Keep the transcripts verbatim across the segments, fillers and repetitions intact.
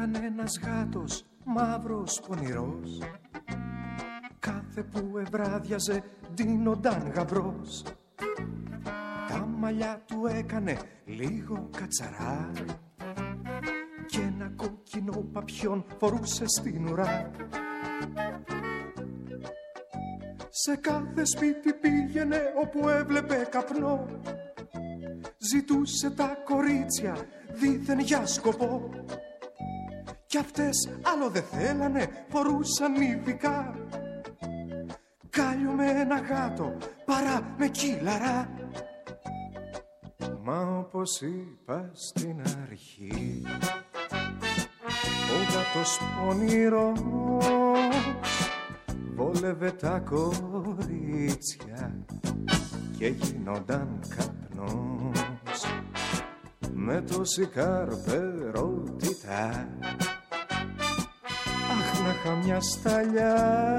ήταν ένας γάτος μαύρος πονηρός. Κάθε που ευράδιαζε ντύνονταν γαμπρός. Τα μαλλιά του έκανε λίγο κατσαρά και ένα κόκκινο παπιόν φορούσε στην ουρά. Σε κάθε σπίτι πήγαινε όπου έβλεπε καπνό. Ζητούσε τα κορίτσια δίθεν για σκοπό. Κι αυτές άλλο δεν θέλανε, φορούσαν ειδικά κάλιο με ένα γάτο παρά με κύλαρα. Μα όπως είπα στην αρχή, ο γάτος πονηρός βόλευε τα κορίτσια και γίνονταν καπνός με τόση καρπερότητα. Αχ, να είχα μια σταλιά,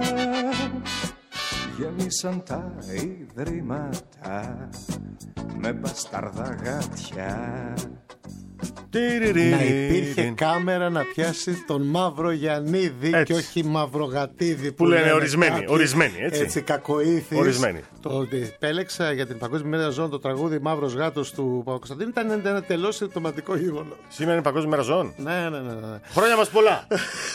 γεμίσαν τα ιδρύματα με μπασταρδά γάτια. Να υπήρχε κάμερα να πιάσει τον Μαύρο Γιαννίδη έτσι. Και όχι Μαυρογατίδη που, που λένε ορισμένοι, ορισμένοι έτσι. Έτσι κακοήθης. Ορισμένοι. Το ότι επέλεξα για την Παγκόσμια Μέρα Ζώων το τραγούδι Μαύρος Γάτος του Παπακοσταντίνου ήταν ένα τελώς συμπτωματικό γεγονός. Σήμερα είναι Παγκόσμια Μέρα Ζώων. Ναι, ναι, ναι, ναι. Χρόνια μας πολλά.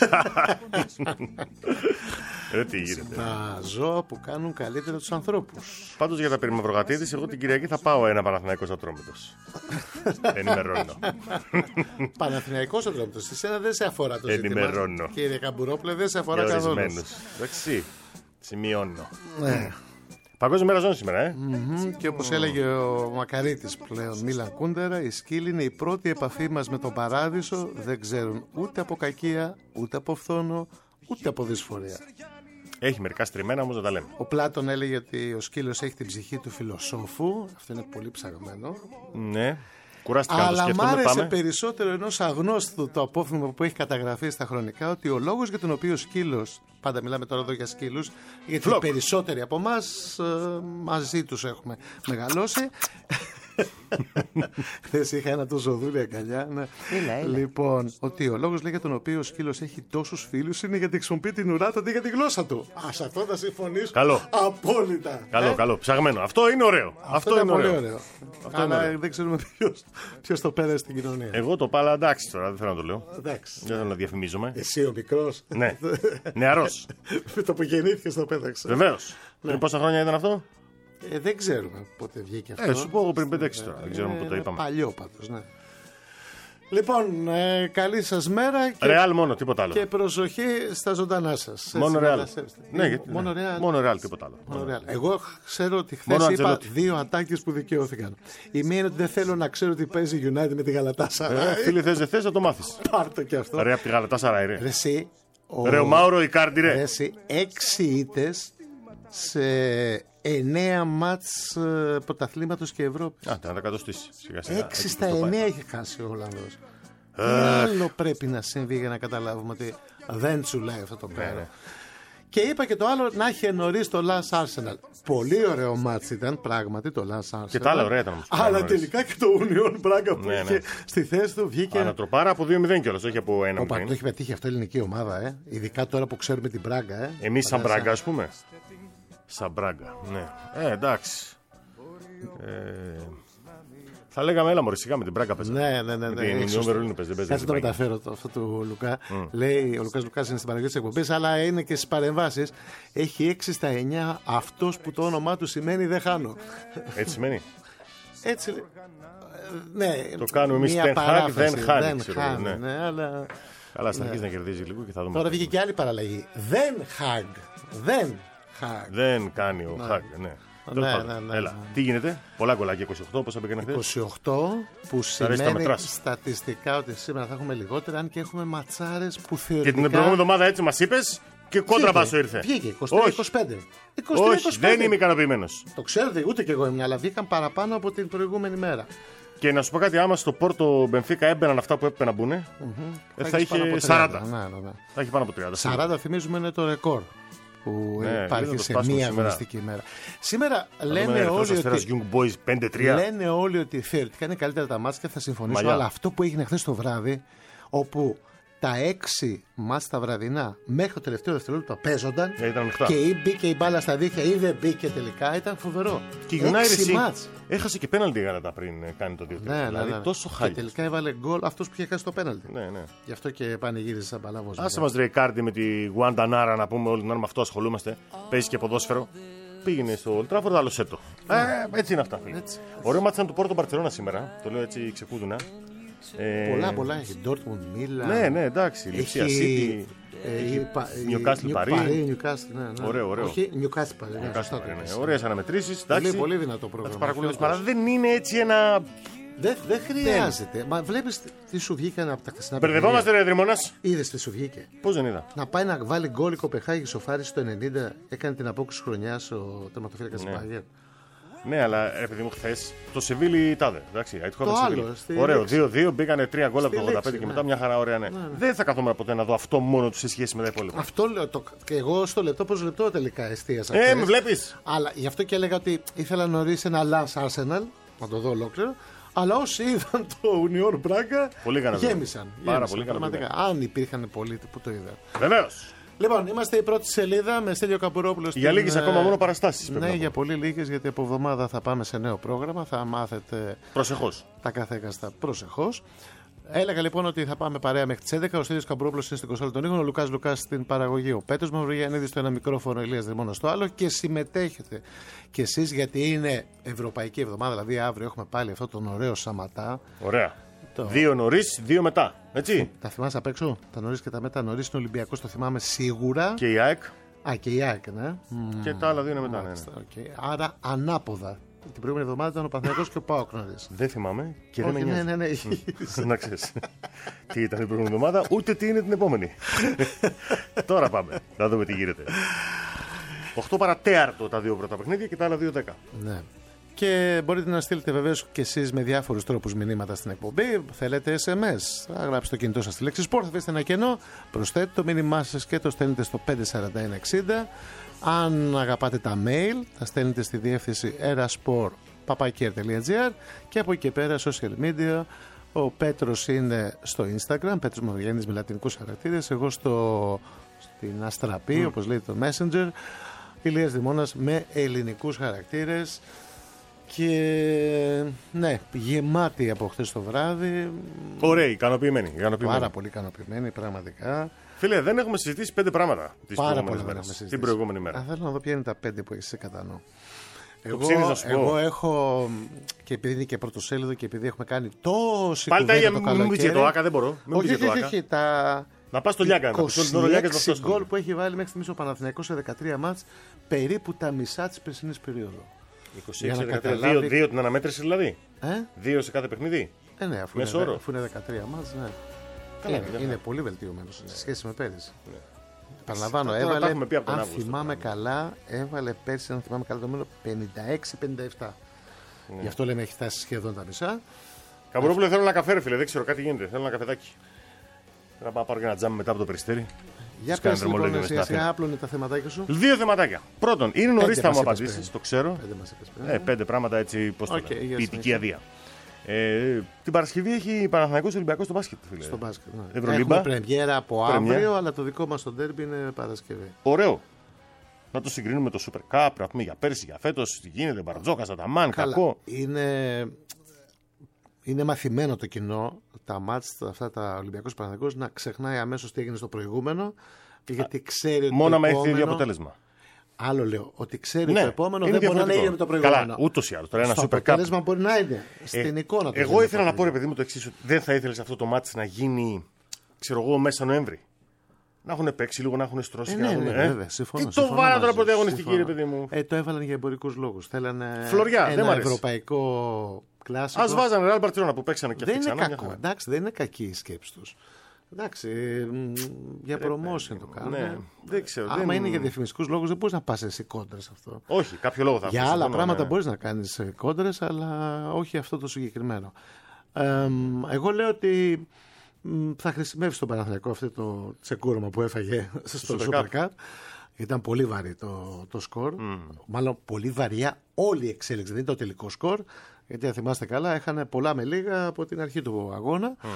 Ρε τι γίνεται. Τα ζώα που κάνουν καλύτερα τους ανθρώπους. Πάντως για τα περί Μαυρογατίδης, εγώ την Κυριακή θα πάω ένα Παναθηναϊκός Ατρόμητος. Ενημερώνω. Παναθηναϊκός Ατρόμητος. Εσένα δεν σε αφορά το ζήτημα. Ενημερώνω. Κύριε Καμπουρόπλε, δεν σε αφορά καθόλου. Εντάξει. Σημειώνω. Ναι. Παγκόσμια Μέρα Ζώων σήμερα, ε. Mm-hmm. Και όπως έλεγε ο Μακαρίτης πλέον, Μίλαν Κούντερα, οι σκύλοι είναι η πρώτη επαφή μας με τον παράδεισο. Δεν ξέρουν ούτε από κακία, ούτε από φθόνο, ούτε από δυσφορία. Έχει μερικά στριμμένα όμως δεν τα λέμε. Ο Πλάτων έλεγε ότι ο σκύλος έχει την ψυχή του φιλοσόφου. Αυτό είναι πολύ ψαγμένο. Ναι. Κουράστηκα να το σκεφτούμε. Αλλά μ' άρεσε πάμε. περισσότερο ενός αγνώστου το απόφημα που έχει καταγραφεί στα χρονικά ότι ο λόγος για τον οποίο ο σκύλος, πάντα μιλάμε τώρα εδώ για σκύλους, γιατί οι περισσότεροι από εμάς μαζί τους έχουμε μεγαλώσει. Χθες είχα ένα τόσο δούλη αγκαλιά. Ναι. Έλα, έλα. Λοιπόν, ότι ο λόγος για τον οποίο ο σκύλος έχει τόσους φίλους είναι γιατί χρησιμοποιεί την ουρά του αντί για τη γλώσσα του. Α, σε αυτό θα συμφωνήσω. Καλό. Απόλυτα. Καλό, ε? καλό. Ψαγμένο. Αυτό είναι ωραίο. Αυτό, αυτό είναι πολύ ωραίο. ωραίο. Αυτό Αλλά είναι ωραίο. δεν ξέρουμε ποιος το πέρασε στην κοινωνία. Εγώ το πάλα εντάξει τώρα, δεν θέλω να το λέω. Εντάξει. Δεν θέλω να διαφημίζομαι. Εσύ ο μικρός. Ναι. Νεαρός. Με το που γεννήθηκες το πέταξα. Βεβαίως. Πριν πόσα χρόνια ήταν αυτό? Ε, δεν ξέρουμε πότε βγήκε αυτό. Ε, σου πω εγώ πριν πέντε έξι τώρα. Δεν ξέρουμε ε, πότε το είπαμε. Παλιό πάντως, ναι. Λοιπόν, ε, καλή σας μέρα. Και, Ρεάλ μόνο, τίποτα άλλο. Και προσοχή στα ζωντανά σας. Μόνο Ρεάλ. Ναι, γιατί, μόνο ναι. Ρεάλ. Μόνο Ρεάλ, τίποτα άλλο. Μόνο Ρεάλ. Εγώ ξέρω ότι Μόνο χθες είπα Αντζελότη. δύο ατάκες που δικαιώθηκαν. Η μία είναι ότι δεν θέλω να ξέρω ότι παίζει United με τη Γαλατάσαράι. Ε, φίλοι, θες δεν θες να το μάθεις. Πάρτο και αυτό. Ρε από τη Γαλατάσαράι, ρε. Ρε εσύ, ο... Ρε ο Μάουρο Ικάρντι, ρε. Ρε εσύ, έξι ήττες σε εννέα μάτς ε, πρωταθλήματος και Ευρώπης. Α, θα τα κατοστήσει. Σιγά σιγά. Έξι στα εννέα έχει χάσει ο Ολλανδός. Τι άλλο πρέπει να συμβεί για να καταλάβουμε ότι δεν τσουλάει αυτό το πέρα. Ναι. Και είπα και το άλλο να έχει νωρίς το Lens Arsenal. Πολύ ωραίο μάτς ήταν πράγματι το Lens Arsenal. Και τα άλλα ωραία ήταν όμως. Αλλά τελικά και το Union Braga που Ναι, είχε ναι. στη θέση του βγήκε. Ανατροπάρα από δύο μηδέν κιόλας, όχι από ένα Όπα, μηδέν. το έχει πετύχει αυτό η ελληνική ομάδα, ε. Ειδικά τώρα που ξέρουμε την Μπράγκα, ε. Εμείς σαν Φαντάζεσαι. Μπράγκα, ας πούμε. Σαν Μπράγκα, ναι. Ε, εντάξει. Ε, θα λέγαμε έλα μωρέ σιγά με την Μπράγκα παίζα. Ναι, ναι, ναι. Με ναι, την έχεις Union σωστό. Berlin παίζει, δεν παίζει. Κάτσε το την Μπράγκα. μεταφέρω το, αυτό του Λουκά. Λέει, ο Λουκάς Λουκάς είναι στην παραγωγή της εκπομπής, αλλά είναι και στις παρεμβάσεις. Έχει έξι στα εννέα αυτός που το όνομά του σημαίνει δεν χάνω. Έτσι σημαίνει. Έτσι λέει. Ναι, Το κάνουμε εμείς μία ten hag, παράφραση, δεν χάνει, Δεν ξέρω, χάνει, ναι. ναι, αλλά... Καλά, θα αρχίσει να κερδίζει λίγο και θα δούμε. Τώρα βγήκε και άλλη παραλλαγή. Δεν χαγ. Δεν χαγ. Δεν κάνει ο Χάγκ, ναι. Ναι, Τέλος πάντων. ναι, ναι, Έλα. ναι. Τι γίνεται, πολλά γκολάκια, είκοσι οκτώ, πόσα πήγαινε χθες. είκοσι οκτώ που αρέσει τα σημαίνει μετράς. στατιστικά ότι σήμερα θα έχουμε λιγότερα, αν και έχουμε ματσάρες που θεωρητικά... Και την προηγούμενη εβδομάδα έτσι μας είπες και κόντρα μπάσο ήρθε. Βγήκε, είκοσι τρία είκοσι πέντε. είκοσι τρία είκοσι Όχι, πέντε. δεν είμαι ικανοποιημένος. Το ξέρετε, ούτε και εγώ ήμουν, αλλά βγήκαν παραπάνω από την προηγούμενη μέρα. Και να σου πω κάτι, άμα στο Πόρτο Μπενφίκα έμπαιναν αυτά που έπρεπε να μπουν, ε, θα έχεις πάνω είχε από σαράντα. τριάντα. Ναι, ναι, ναι. Θα είχε πάνω από τριάντα. σαράντα θυμίζουμε είναι το ρεκόρ που Ναι, είναι υπάρχει το σε σπάσιμο μία σήμερα. αγωνιστική ημέρα. Σήμερα λένε Λέμε όλοι, ότι, Young Boys πέντε τρία. λένε όλοι ότι θεωρητικά είναι καλύτερα τα μάτια, θα συμφωνήσω. Μαλλιά. Αλλά αυτό που έγινε χθες το βράδυ, όπου τα έξι μάτς τα βραδινά μέχρι το τελευταίο δευτερόλεπτο παίζονταν ε, και ή μπήκε η μπάλα στα δίχτυα ή δεν μπήκε τελικά. Ήταν φοβερό. Και η United έχασε και πέναλτι η Γαλατά πριν κάνει το δύο τρία. Ναι, δηλαδή ναι, ναι. τόσο χάλια. Και τελικά έβαλε γκολ αυτός που είχε χάσει το πέναλτι. Ναι, ναι. Γι' αυτό και πανηγύρισε σαν παλαβός. Άσε μας ρε Κάρντι με τη Γουαντανάρα να πούμε όλη την ώρα με αυτό ασχολούμαστε. Παίζει και ποδόσφαιρο. Πήγαινε στο Old Trafford, άλλο σέτο. Ε, έτσι είναι αυτά. Ωραίο μάτι ήταν του Πόρτο Μπαρτσελόνα σήμερα. Το λέω έτσι ξεκούδουνα. Ε... Πολλά, πολλά έχει. Dortmund, Μίλαν. Ναι, ναι, εντάξει. Λιψία City. Νιουκάστλ Παρί. Ωραίο, ωραίο. Όχι, Νιουκάστλ Παρί. Ωραίες αναμετρήσεις. Πολύ, πολύ δυνατό πρόγραμμα. Αλλά δεν είναι έτσι ένα. Δεν δε χρειάζεται. Μα βλέπεις τι σου βγήκαν από τα χθεσινά παιχνίδια. Μπερδευόμαστε, ρε Δρυμώνας. Είδες τι σου βγήκε. Πώς δεν είδα. Να πάει να βάλει γκολ η Κοπεχάγη σοφάρισε το ενενήντα. Έκανε την απόκριση χρονιάς ο τερματοφύλακας της Bayern. Ναι, αλλά επειδή μου χθες το Σεβίλη τάδε. Εντάξει, το άλλο. Ωραίο. δύο δύο μπήκανε τρία γκολ από το ογδόντα πέντε και μετά μια χαρά ωραία. Ναι. Ναι, ναι. Δεν θα καθόμουν ποτέ να δω αυτό μόνο του σε σχέση με τα υπόλοιπα. Αυτό λέω. Το... Και εγώ στο λεπτό προς λεπτό τελικά εστίασα. Ε, με βλέπεις. Αλλά γι' αυτό και έλεγα ότι ήθελα νωρίς ένα Lance Arsenal. Να το δω ολόκληρο. Αλλά όσοι είδαν το Union Braga γέμισαν. Πάρα πολύ καλά. Αν υπήρχαν πολλοί που το είδαν. Βεβαίως. Λοιπόν, είμαστε η πρώτη σελίδα με Στέλιο Καμπουρόπουλο. Για λίγες ακόμα μόνο παραστάσεις. Ναι, για πολύ λίγες, γιατί από εβδομάδα θα πάμε σε νέο πρόγραμμα. Θα μάθετε. Προσεχώς. Τα καθέκαστα προσεχώς. Έλεγα λοιπόν ότι θα πάμε παρέα μέχρι τις έντεκα. Ο Στέλιος Καμπουρόπουλος είναι στην κονσόλα των ήχων, ο Λουκάς Λουκάς στην παραγωγή, ο Πέτρος Μαυρογιαννίδης στο ένα μικρόφωνο, ο Ηλίας Δρυμώνας στο άλλο. Και συμμετέχετε κι εσείς, γιατί είναι Ευρωπαϊκή Εβδομάδα. Δηλαδή αύριο έχουμε πάλι αυτό τον ωραίο Σαματά. Ωραία. Το... Δύο νωρίς, δύο μετά. Έτσι. Τα θυμάσαι απ' έξω, τα νωρίς και τα μετά. Νωρίς είναι Ολυμπιακός, το θυμάμαι σίγουρα. Και η ΑΕΚ. Α, και η ΑΕΚ, ναι. Και τα άλλα δύο είναι μετά. Ναι, ναι. Okay. Άρα ανάποδα. Την προηγούμενη εβδομάδα ήταν ο Παναθηναϊκός και ο ΠΑΟΚ νωρίς. Δεν θυμάμαι και όχι, δεν με νοιάζει. Ναι, ναι, ναι. Να ξέρεις. Τι ήταν την προηγούμενη εβδομάδα, ούτε τι είναι την επόμενη. Τώρα πάμε να δούμε τι γίνεται. οκτώ παρατέταρτο τα δύο πρώτα παιχνίδια και τα άλλα δύο δέκα. Ναι. Και μπορείτε να στείλετε βεβαίως και εσείς με διάφορους τρόπους μηνύματα στην εκπομπή. Θέλετε ες εμ ες, θα γράψετε το κινητό σας τη λέξη Sport, θα αφήσετε ένα κενό, προσθέτετε το μήνυμά σας και το στέλνετε στο πέντε σαράντα ένα εξήντα. Αν αγαπάτε τα mail, θα στέλνετε στη διεύθυνση erasport παπάκερ τελεία τζι άρ και από εκεί και πέρα social media. Ο Πέτρος είναι στο Instagram, Πέτρος Μαυρογιάννης με λατινικούς χαρακτήρες, εγώ στο, στην Αστραπή, mm. όπως λέει το Messenger, Ηλίας Δρυμώνας με ελληνικούς χαρακτήρες. Και ναι, γεμάτη από χθες το βράδυ. Ωραία, ικανοποιημένοι, ικανοποιημένοι. Πάρα πολύ ικανοποιημένοι, πραγματικά. Φίλε, δεν έχουμε συζητήσει πέντε πράγματα τις Πάρα πολύ την προηγούμενη μέρα. Α, θέλω να δω ποια είναι τα πέντε που έχεις σε κατά νου. Εγώ, εγώ έχω, και επειδή είναι και πρωτοσέλιδο και επειδή έχουμε κάνει τόση πάλι κουβέντα τα το καλοκαίρι. Μην πεις το Άκα, δεν μπορώ. Όχι, όχι, όχι, τα... Να πας στο Λιάκα, να πεις είκοσι έξι γκολ που έχει βάλει μέχρι στιγμής ο Παναθηναϊκός σε δεκατρία μάτς, περίπου τα μισά της περσινής περίοδου. είκοσι έξι δεκατρία, δύο, δύο την αναμέτρηση δηλαδή. Ε? Δύο σε κάθε παιχνίδι. Ε, ναι, αφού, είναι, αφού είναι δεκατρία μάτς, ναι. Καλά, είναι, είναι, είναι πολύ βελτιωμένο σε σχέση με πέρυσι. Ναι. Παραλαμβάνω, έβαλε, αν Αύγουστο, θυμάμαι καλά, έβαλε πέρσι, αν θυμάμαι καλά το μέλλον, πενήντα έξι πενήντα επτά. Ναι. Γι' αυτό λέμε έχει φτάσει σχεδόν τα μισά. Καμπουρόπουλο, θέλω ένα καφέ, ρε φίλε, δεν ξέρω κάτι γίνεται. Θέλω ένα καφεδάκι. Θέλω να πάω πάρω και ένα τζάμι μετά από το Περιστέρι. Για πες λοιπόν, εσύ, εσύ άπλωνε τα θεματάκια σου. Δύο θεματάκια. Πρώτον, είναι νωρίς θα μου απαντήσεις, το ξέρω. Πέντε, ε, πέντε πράγματα έτσι, πώς το okay, λέω, ποιητική αδεία. Ε, την Παρασκευή έχει Παναθηναϊκός Ολυμπιακός στο μπάσκετ. Φίλε. Στο μπάσκετ. Ναι. Ευρωλίμπα. Έχουμε πρεμιέρα από πρεμιέρα. αύριο, αλλά το δικό μας το ντέρμπι είναι Παρασκευή. Ωραίο. Να το συγκρίνουμε με το Super Cup, να πούμε για πέρσι, για φέτος, τι γίνεται, Μπαρτζόκα, Αταμάν, κακό. Είναι, είναι μαθημένο το κοινό, τα μάτς, αυτά τα Ολυμπιακός Παναθηναϊκός, να ξεχνάει αμέσως τι έγινε στο προηγούμενο. Γιατί ξέρει ότι μόνο με έχει ίδιο αποτέλεσμα. Άλλο λέω, ότι ξέρει ναι, το επόμενο δεν μπορεί να είναι ίδιο με το προηγούμενο. Καλά, ούτως ή άλλως. Τώρα ένα στο Super Cup. αποτέλεσμα μπορεί να είναι. Στην ε, εικόνα του. Εγώ ήθελα να πω, ρε παιδί μου, το εξής: ότι δεν θα ήθελες αυτό το μάτς να γίνει, ξέρω εγώ, μέσα Νοέμβρη. Να έχουν παίξει λίγο, να έχουν στρώσει. Ε, ναι, ναι, έχουν, ναι, ε. βέβαια. Συμφωνώ. Τι το βάλαν τώρα πρωταγωνιστική, ρε παιδί μου. Ε, το έβαλαν για εμπορικούς λόγους. Θέλανε Φλωριά, ένα δεν ευρωπαϊκό κλάσικο. Ας βάζανε Ρεάλ Μπαρτσελόνα που παίξανε και αυτοί ξανά. Δεν είναι κακό. Εντάξει, δεν είναι κακή η σκέψη τους. Εντάξει, για promotion το κάνουν. Ναι, δεν ξέρω. Άμα δεν... είναι για διαφημιστικούς λόγους, δεν μπορείς να πας εσύ κόντρες αυτό. Όχι, κάποιο λόγο θα Για άλλα πράγματα ναι. μπορείς να κάνεις κόντρες, αλλά όχι αυτό το συγκεκριμένο. Ε, εγώ λέω ότι θα χρησιμεύσει τον Παναθηναϊκό αυτό το τσεκούρωμα που έφαγε στο Super, Super Cup. Ήταν πολύ βαρύ το, το σκορ. Mm. Μάλλον πολύ βαριά όλη η εξέλιξη. Δεν ήταν το τελικό σκορ. Γιατί αν θυμάστε καλά, είχαν πολλά με λίγα από την αρχή του αγώνα. Mm.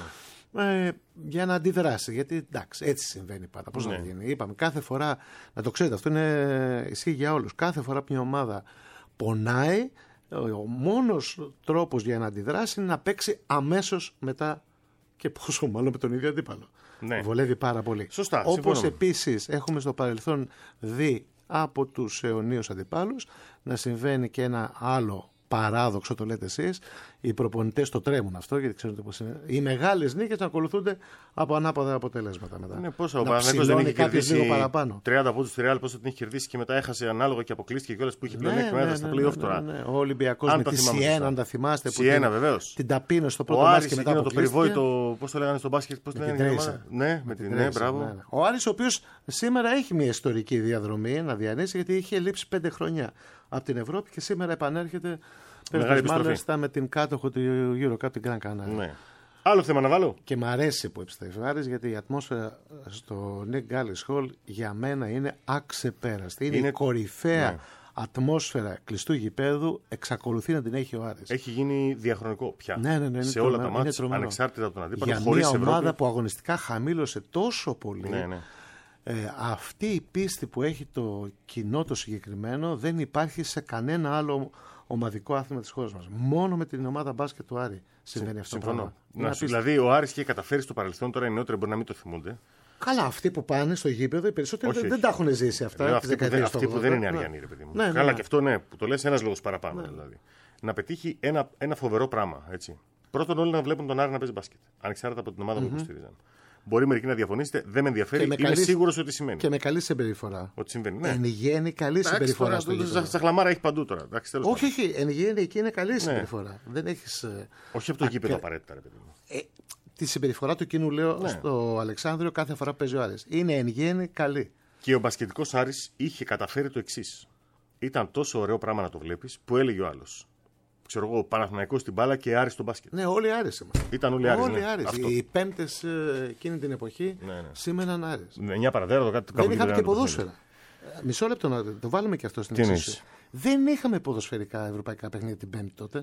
ε, για να αντιδράσει. Γιατί εντάξει, έτσι συμβαίνει πάντα. Πώς Ναι. να γίνει. Είπαμε κάθε φορά, να το ξέρετε, αυτό είναι ισχύει για όλους. Κάθε φορά που μια ομάδα πονάει, ο μόνος τρόπος για να αντιδράσει είναι να παίξει αμέσως μετά και πόσο μάλλον με τον ίδιο αντίπαλο. Ναι. Βολεύει πάρα πολύ. Σωστά, Όπως συμφωνώ. επίσης έχουμε στο παρελθόν δει από τους αιωνίους αντιπάλους να συμβαίνει και ένα άλλο παράδοξο, το λέτε εσείς. Οι προπονητές το τρέμουν αυτό, γιατί ξέρετε πώς είναι. Οι μεγάλες νίκες να ακολουθούνται από ανάποδα αποτελέσματα μετά. Ναι, πόσο ο να Παναθηναϊκός δεν είχε κάποιος λίγο κερδίσει παραπάνω. τριάντα πόντους στη Real, πόσο την είχε κερδίσει και μετά έχασε ανάλογα και αποκλείστηκε κιόλας που είχε Ναι, πλεονέκτημα, ναι, έδωσε ναι, στα ναι, play-off ναι, τώρα. ναι. Ο Ολυμπιακός Αν με τα τη θυμάμαι Σιένα, σωστά. αν τα θυμάστε. που Σιένα, την- βεβαίως. Την ταπείνωσε στο Ο πρώτο μάτς Άρης και μετά εκείνο το αποκλείστηκε. περιβόητο, πώς το λέγανε στο μπάσκετ, πώς το Με λέγανε. την η Τρέισα. ομάδα? Ναι, με την ναι, Τρέισα, μπράβο. ναι, ναι. Ο Άρης, ο οποίος σήμερα έχει μια ιστορική διαδρομή να διανύσει, γιατί είχε λείψει πέντε χρόνια από την Ευρώπη και σήμερα επανέρχεται. Μεγάλη Παίρνοντας επιστροφή. μάλιστα με την κάτοχο του EuroCup, την Gran Canaria. Ναι. Άλλο θέμα να βάλω. Και μ' αρέσει που επιστρέφει ο Άρης, γιατί η ατμόσφαιρα στο Nick Gallis Hall για μένα είναι αξεπέραστη. Είναι, Είναι- η κορυφαία ναι. ατμόσφαιρα κλειστού γηπέδου, εξακολουθεί να την έχει ο Άρης. Έχει γίνει διαχρονικό πια. Ναι, ναι, ναι, είναι σε όλα τρομερό, τα είναι μάτς, τρομερό. ανεξάρτητα από τον αντίπαλο, Για χωρίς μια ομάδα Ευρώπη. που αγωνιστικά χαμήλωσε τόσο πολύ, Ναι, ναι. ε, αυτή η πίστη που έχει το κοινό το συγκεκριμένο δεν υπάρχει σε κανένα άλλο ομαδικό άθλημα της χώρας μας. Μόνο με την ομάδα μπάσκετ του Άρη συμβαίνει αυτό. το Συμφωνώ. πράγμα. Είναι Να σου- απίστευτο. δηλαδή, ο Άρης είχε καταφέρει στο παρελθόν, τώρα οι νεότεροι μπορεί να μην το θυμούνται. Καλά, αυτοί που πάνε στο γήπεδο, οι περισσότεροι Όχι, δεν, όχι. δεν τα έχουν ζήσει αυτά. Ενώ τις αυτοί, που δεν, δεκαετίες του αυτοί που δεν ογδόντα. είναι Ναι. αριανοί, ρε παιδί μου. Ναι, ναι, Καλά, ναι. και αυτό ναι, που το λες ένας λόγος παραπάνω. Δηλαδή. Να πετύχει ένα, ένα φοβερό πράγμα. Έτσι. Πρώτον, όλοι να βλέπουν τον Άρη να παίζει μπάσκετ. Ανεξάρτητα από την ομάδα που υποστηρίζαν. Μπορεί μερικοί να διαφωνήσετε, δεν με ενδιαφέρει. Και με Είμαι καλή- σίγουρος ότι σημαίνει. Και με καλή συμπεριφορά. Ότι συμβαίνει. Ναι. Εν γέννη, καλή Εντάξει, συμπεριφορά τώρα, στο το- γήπεδο. Στα στα χλαμάρα έχει παντού τώρα. Εντάξει, τέλος Όχι, πάντων. όχι, εν γέννη εκεί είναι καλή συμπεριφορά. Δεν έχεις, ε, Όχι από το γήπεδο κα- απαραίτητα, ρε παιδί μου. ε, τη συμπεριφορά του κοινού, λέω Ναι. στο Αλεξάνδριο κάθε φορά που παίζει ο Άρης. Είναι εν γέννη καλή. Και ο μπασκετικός Άρης είχε καταφέρει το εξής. Ήταν τόσο ωραίο πράγμα να το βλέπεις που έλεγε ο άλλος. Ξέρω εγώ, Παναθηναϊκός στην μπάλα και Άρης στο μπάσκετ. Ναι, όλοι Άρης είμαστε. Ήταν όλοι Άρης. Όλοι ναι. Άρης. Αυτό. Οι πέμπτες ε, εκείνη την εποχή Ναι, ναι. σήμαιναν Άρης. εννιά παρατέρα το κάτι Δεν κάπου είχαμε εκεί και ήταν το ποδόσφαιρα. Ε, Μισό λεπτό να το βάλουμε και αυτό στην Τι εξίσωση. εννοείς? Δεν είχαμε ποδοσφαιρικά ευρωπαϊκά παιχνίδια την Πέμπτη τότε.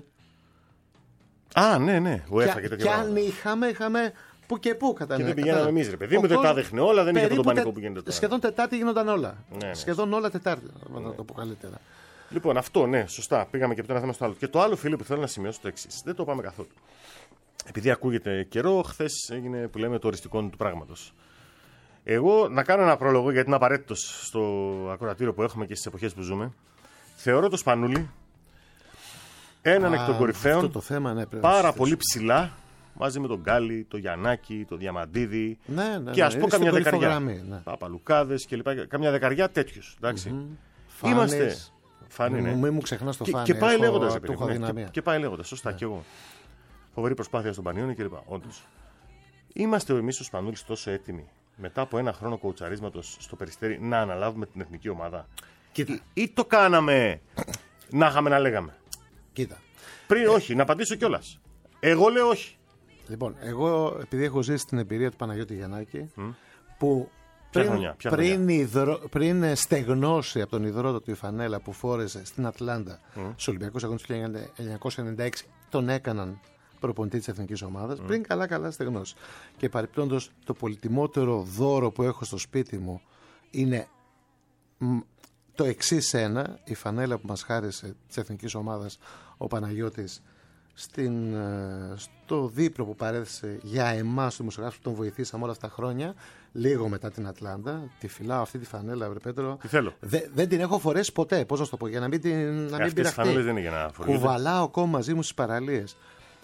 Α, ναι, ναι. Ο Έφα και, και τέτοια και αν πράγματα. είχαμε, είχαμε που και που κατά Και ναι, δεν πηγαίναμε κατάλαβα. εμείς, ρε παιδί μου, Ο δεν τα κόσμος- δείχνε όλα, δεν είχε αυτό το περίπου πανικό τε- που γίνεται τώρα. Σχεδόν Τετάρτη γίνονταν όλα. Ναι, ναι. Σχεδόν όλα Τετάρτη, να το πω καλύτερα. Λοιπόν, αυτό, ναι, σωστά. Πήγαμε και από το ένα θέμα στο άλλο. Και το άλλο, φίλε, που θέλω να σημειώσω το εξή. Δεν το πάμε καθόλου. Επειδή ακούγεται καιρό, χθε έγινε που λέμε το οριστικό του πράγματος. Εγώ να κάνω ένα πρόλογο γιατί είναι απαραίτητο στο ακροατήριο που έχουμε και στις εποχές που ζούμε. Θεωρώ το Σπανούλι έναν Α, εκ των κορυφαίων αυτό το θέμα, ναι, πρέπει να πάρα συζητήσουμε. πολύ ψηλά μαζί με τον Γκάλι, τον Γιαννάκη, τον Διαμαντίδη. Ναι, ναι, Και ναι, ας πω είναι καμιά στην δεκαριά. κορυφογραμμή, ναι. Παπαλουκάδες και λοιπά. Καμιά δεκαριά τέτοιους. Εντάξει. Φάνης. Είμαστε. Φάνη, ναι. Μην μην μου ξεχνάς το Και, Φάνη. και πάει έχω- λέγοντα. του έχω Και, αδυναμία. και πάει λέγοντα. Σωστά, κι εγώ. Φοβερή προσπάθεια στον Πανιόνι κλπ. Όντως. Είμαστε εμεί ο Σπανούλη τόσο έτοιμοι μετά από ένα χρόνο κοουτσαρίσματος στο Περιστέρι να αναλάβουμε την εθνική ομάδα. Κοίτα, Ή το κάναμε να είχαμε να λέγαμε. κοίτα. Πριν, όχι, να απαντήσω κιόλα. Εγώ λέω όχι. Λοιπόν, εγώ επειδή έχω ζήσει την εμπειρία του Παναγιώτη Γιαννάκη, που Ποια πριν, χρονιά, ποια πριν, υδρο- πριν στεγνώσει από τον υδρότο η φανέλα που φόρεσε στην Ατλάντα στους Ολυμπιακούς Αγώνες του χίλια εννιακόσια ενενήντα έξι, τον έκαναν προπονητή της εθνικής ομάδας, πριν καλά καλά στεγνώσει. Και παρεπιπτόντως το πολυτιμότερο δώρο που έχω στο σπίτι μου είναι μ, το εξής ένα, η φανέλα που μας χάρισε της εθνικής ομάδας ο Παναγιώτης στην, ε, στο δίπλο που παρέθεσε για εμάς τους δημοσιογράφους που τον βοηθήσαμε όλα αυτά τα χρόνια, λίγο μετά την Ατλάντα. Τη φυλάω αυτή τη φανέλα, βρε Πέτρο. Τι θέλω. Δε, δεν την έχω φορέσει ποτέ, πώς να σου το πω, για να μην, την, να μην Αυτές οι πειραχτεί. φανέλες δεν είναι για να φοριούνται. Κουβαλάω ακόμα μαζί μου στις παραλίες.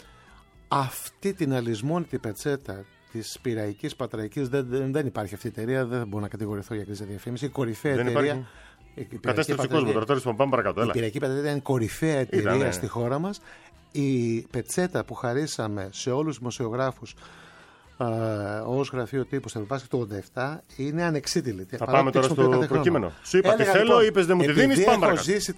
Αυτή την αλυσμόνητη πετσέτα της πειραϊκής πατραϊκής δεν, δεν, δεν υπάρχει αυτή η εταιρεία, δεν μπορώ να κατηγορηθώ για κρίση διαφήμιση. Η κορυφαία Δεν εταιρεία. υπάρχει. η Πειραϊκή Κατέστρεψε Πατραϊκή- κόσμο τώρα. Τώρα πάμε παρακάτω. η Έλα. Πειραϊκή Πατραϊκή είναι κορυφαία εταιρεία Ήταν, ναι. στη χώρα μας. Η πετσέτα που χαρίσαμε σε όλους τους δημοσιογράφους ε, ως γραφείο τύπου στο Ευρωμπάσκετ το ογδόντα επτά είναι ανεξίτηλη. Θα πάμε τώρα στο προκείμενο. Σου είπα τι Έλεγα, θέλω, λοιπόν, είπες δεν μου τη επειδή δίνεις, πάμε έχω παρακάτω. ζήσει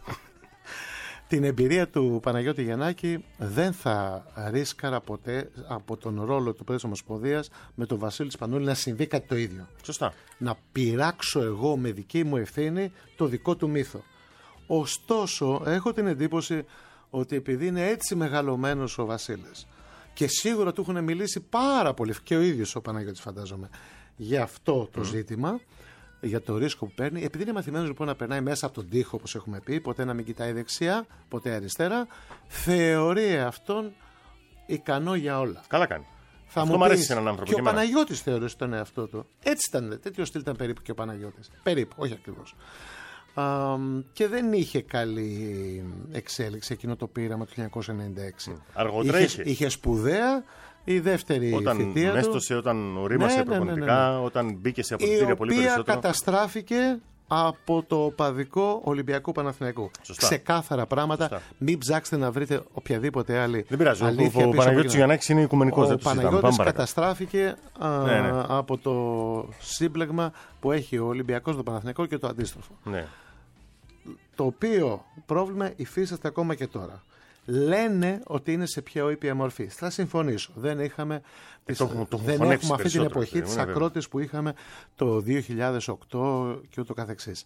την εμπειρία του Παναγιώτη Γιαννάκη, δεν θα ρίσκαρα ποτέ από τον ρόλο του Πρόεδρου της Ομοσπονδίας με τον Βασίλη Σπανούλη να συμβεί κάτι το ίδιο. Σωστά. Να πειράξω εγώ με δική μου ευθύνη το δικό του μύθο. Ωστόσο, έχω την εντύπωση ότι επειδή είναι έτσι μεγαλωμένος ο Βασίλης Και σίγουρα του έχουν μιλήσει πάρα πολύ, και ο ίδιος ο Παναγιώτης φαντάζομαι, για αυτό το mm. ζήτημα, για το ρίσκο που παίρνει. Επειδή είναι μαθημένος λοιπόν να περνάει μέσα από τον τοίχο, όπως έχουμε πει, ποτέ να μην κοιτάει δεξιά, ποτέ αριστερά, θεωρεί αυτόν ικανό για όλα. Καλά κάνει. Θα αυτό μου μου αρέσει πεις, σε έναν άνθρωπο. Και ο Παναγιώτης θεωρούσε τον εαυτό του. Έτσι ήταν, τέτοιο στυλ ήταν περίπου και ο Παναγιώτης. Περίπου, όχι ακριβώς. Α, και δεν είχε καλή εξέλιξη εκείνο το πείραμα του χίλια εννιακόσια ενενήντα έξι. Mm. Αργότερα είχε. Είχε σπουδαία η δεύτερη όταν θητεία μέστοσε, του. όταν ρήμασε ναι, ναι, προπονητικά, ναι, ναι, ναι. όταν μπήκε σε αποδυτήρια πολύ περισσότερο. Η οποία καταστράφηκε από το οπαδικό Ολυμπιακού Παναθηναϊκού. Σωστά. Ξεκάθαρα πράγματα. Σωστά. Μην ψάξετε να βρείτε οποιαδήποτε άλλη. Δεν πειράζει. Αλήθεια, ο ο Παναγιώτης Γιαννάκης είναι οικουμενικός. Ο δεν το Παναγιώτης καταστράφηκε α, ναι, ναι. από το σύμπλεγμα που έχει ο Ολυμπιακός, το Παναθηναϊκό και το αντίστροφο. Ναι. Το οποίο πρόβλημα υφίσταται ακόμα και τώρα. Λένε ότι είναι σε πιο ήπια μορφή. Θα συμφωνήσω. Δεν είχαμε ε, το, το, το δεν έχουμε αυτή την εποχή της ακρότης που είχαμε το δύο χιλιάδες οκτώ και ούτω καθεξής.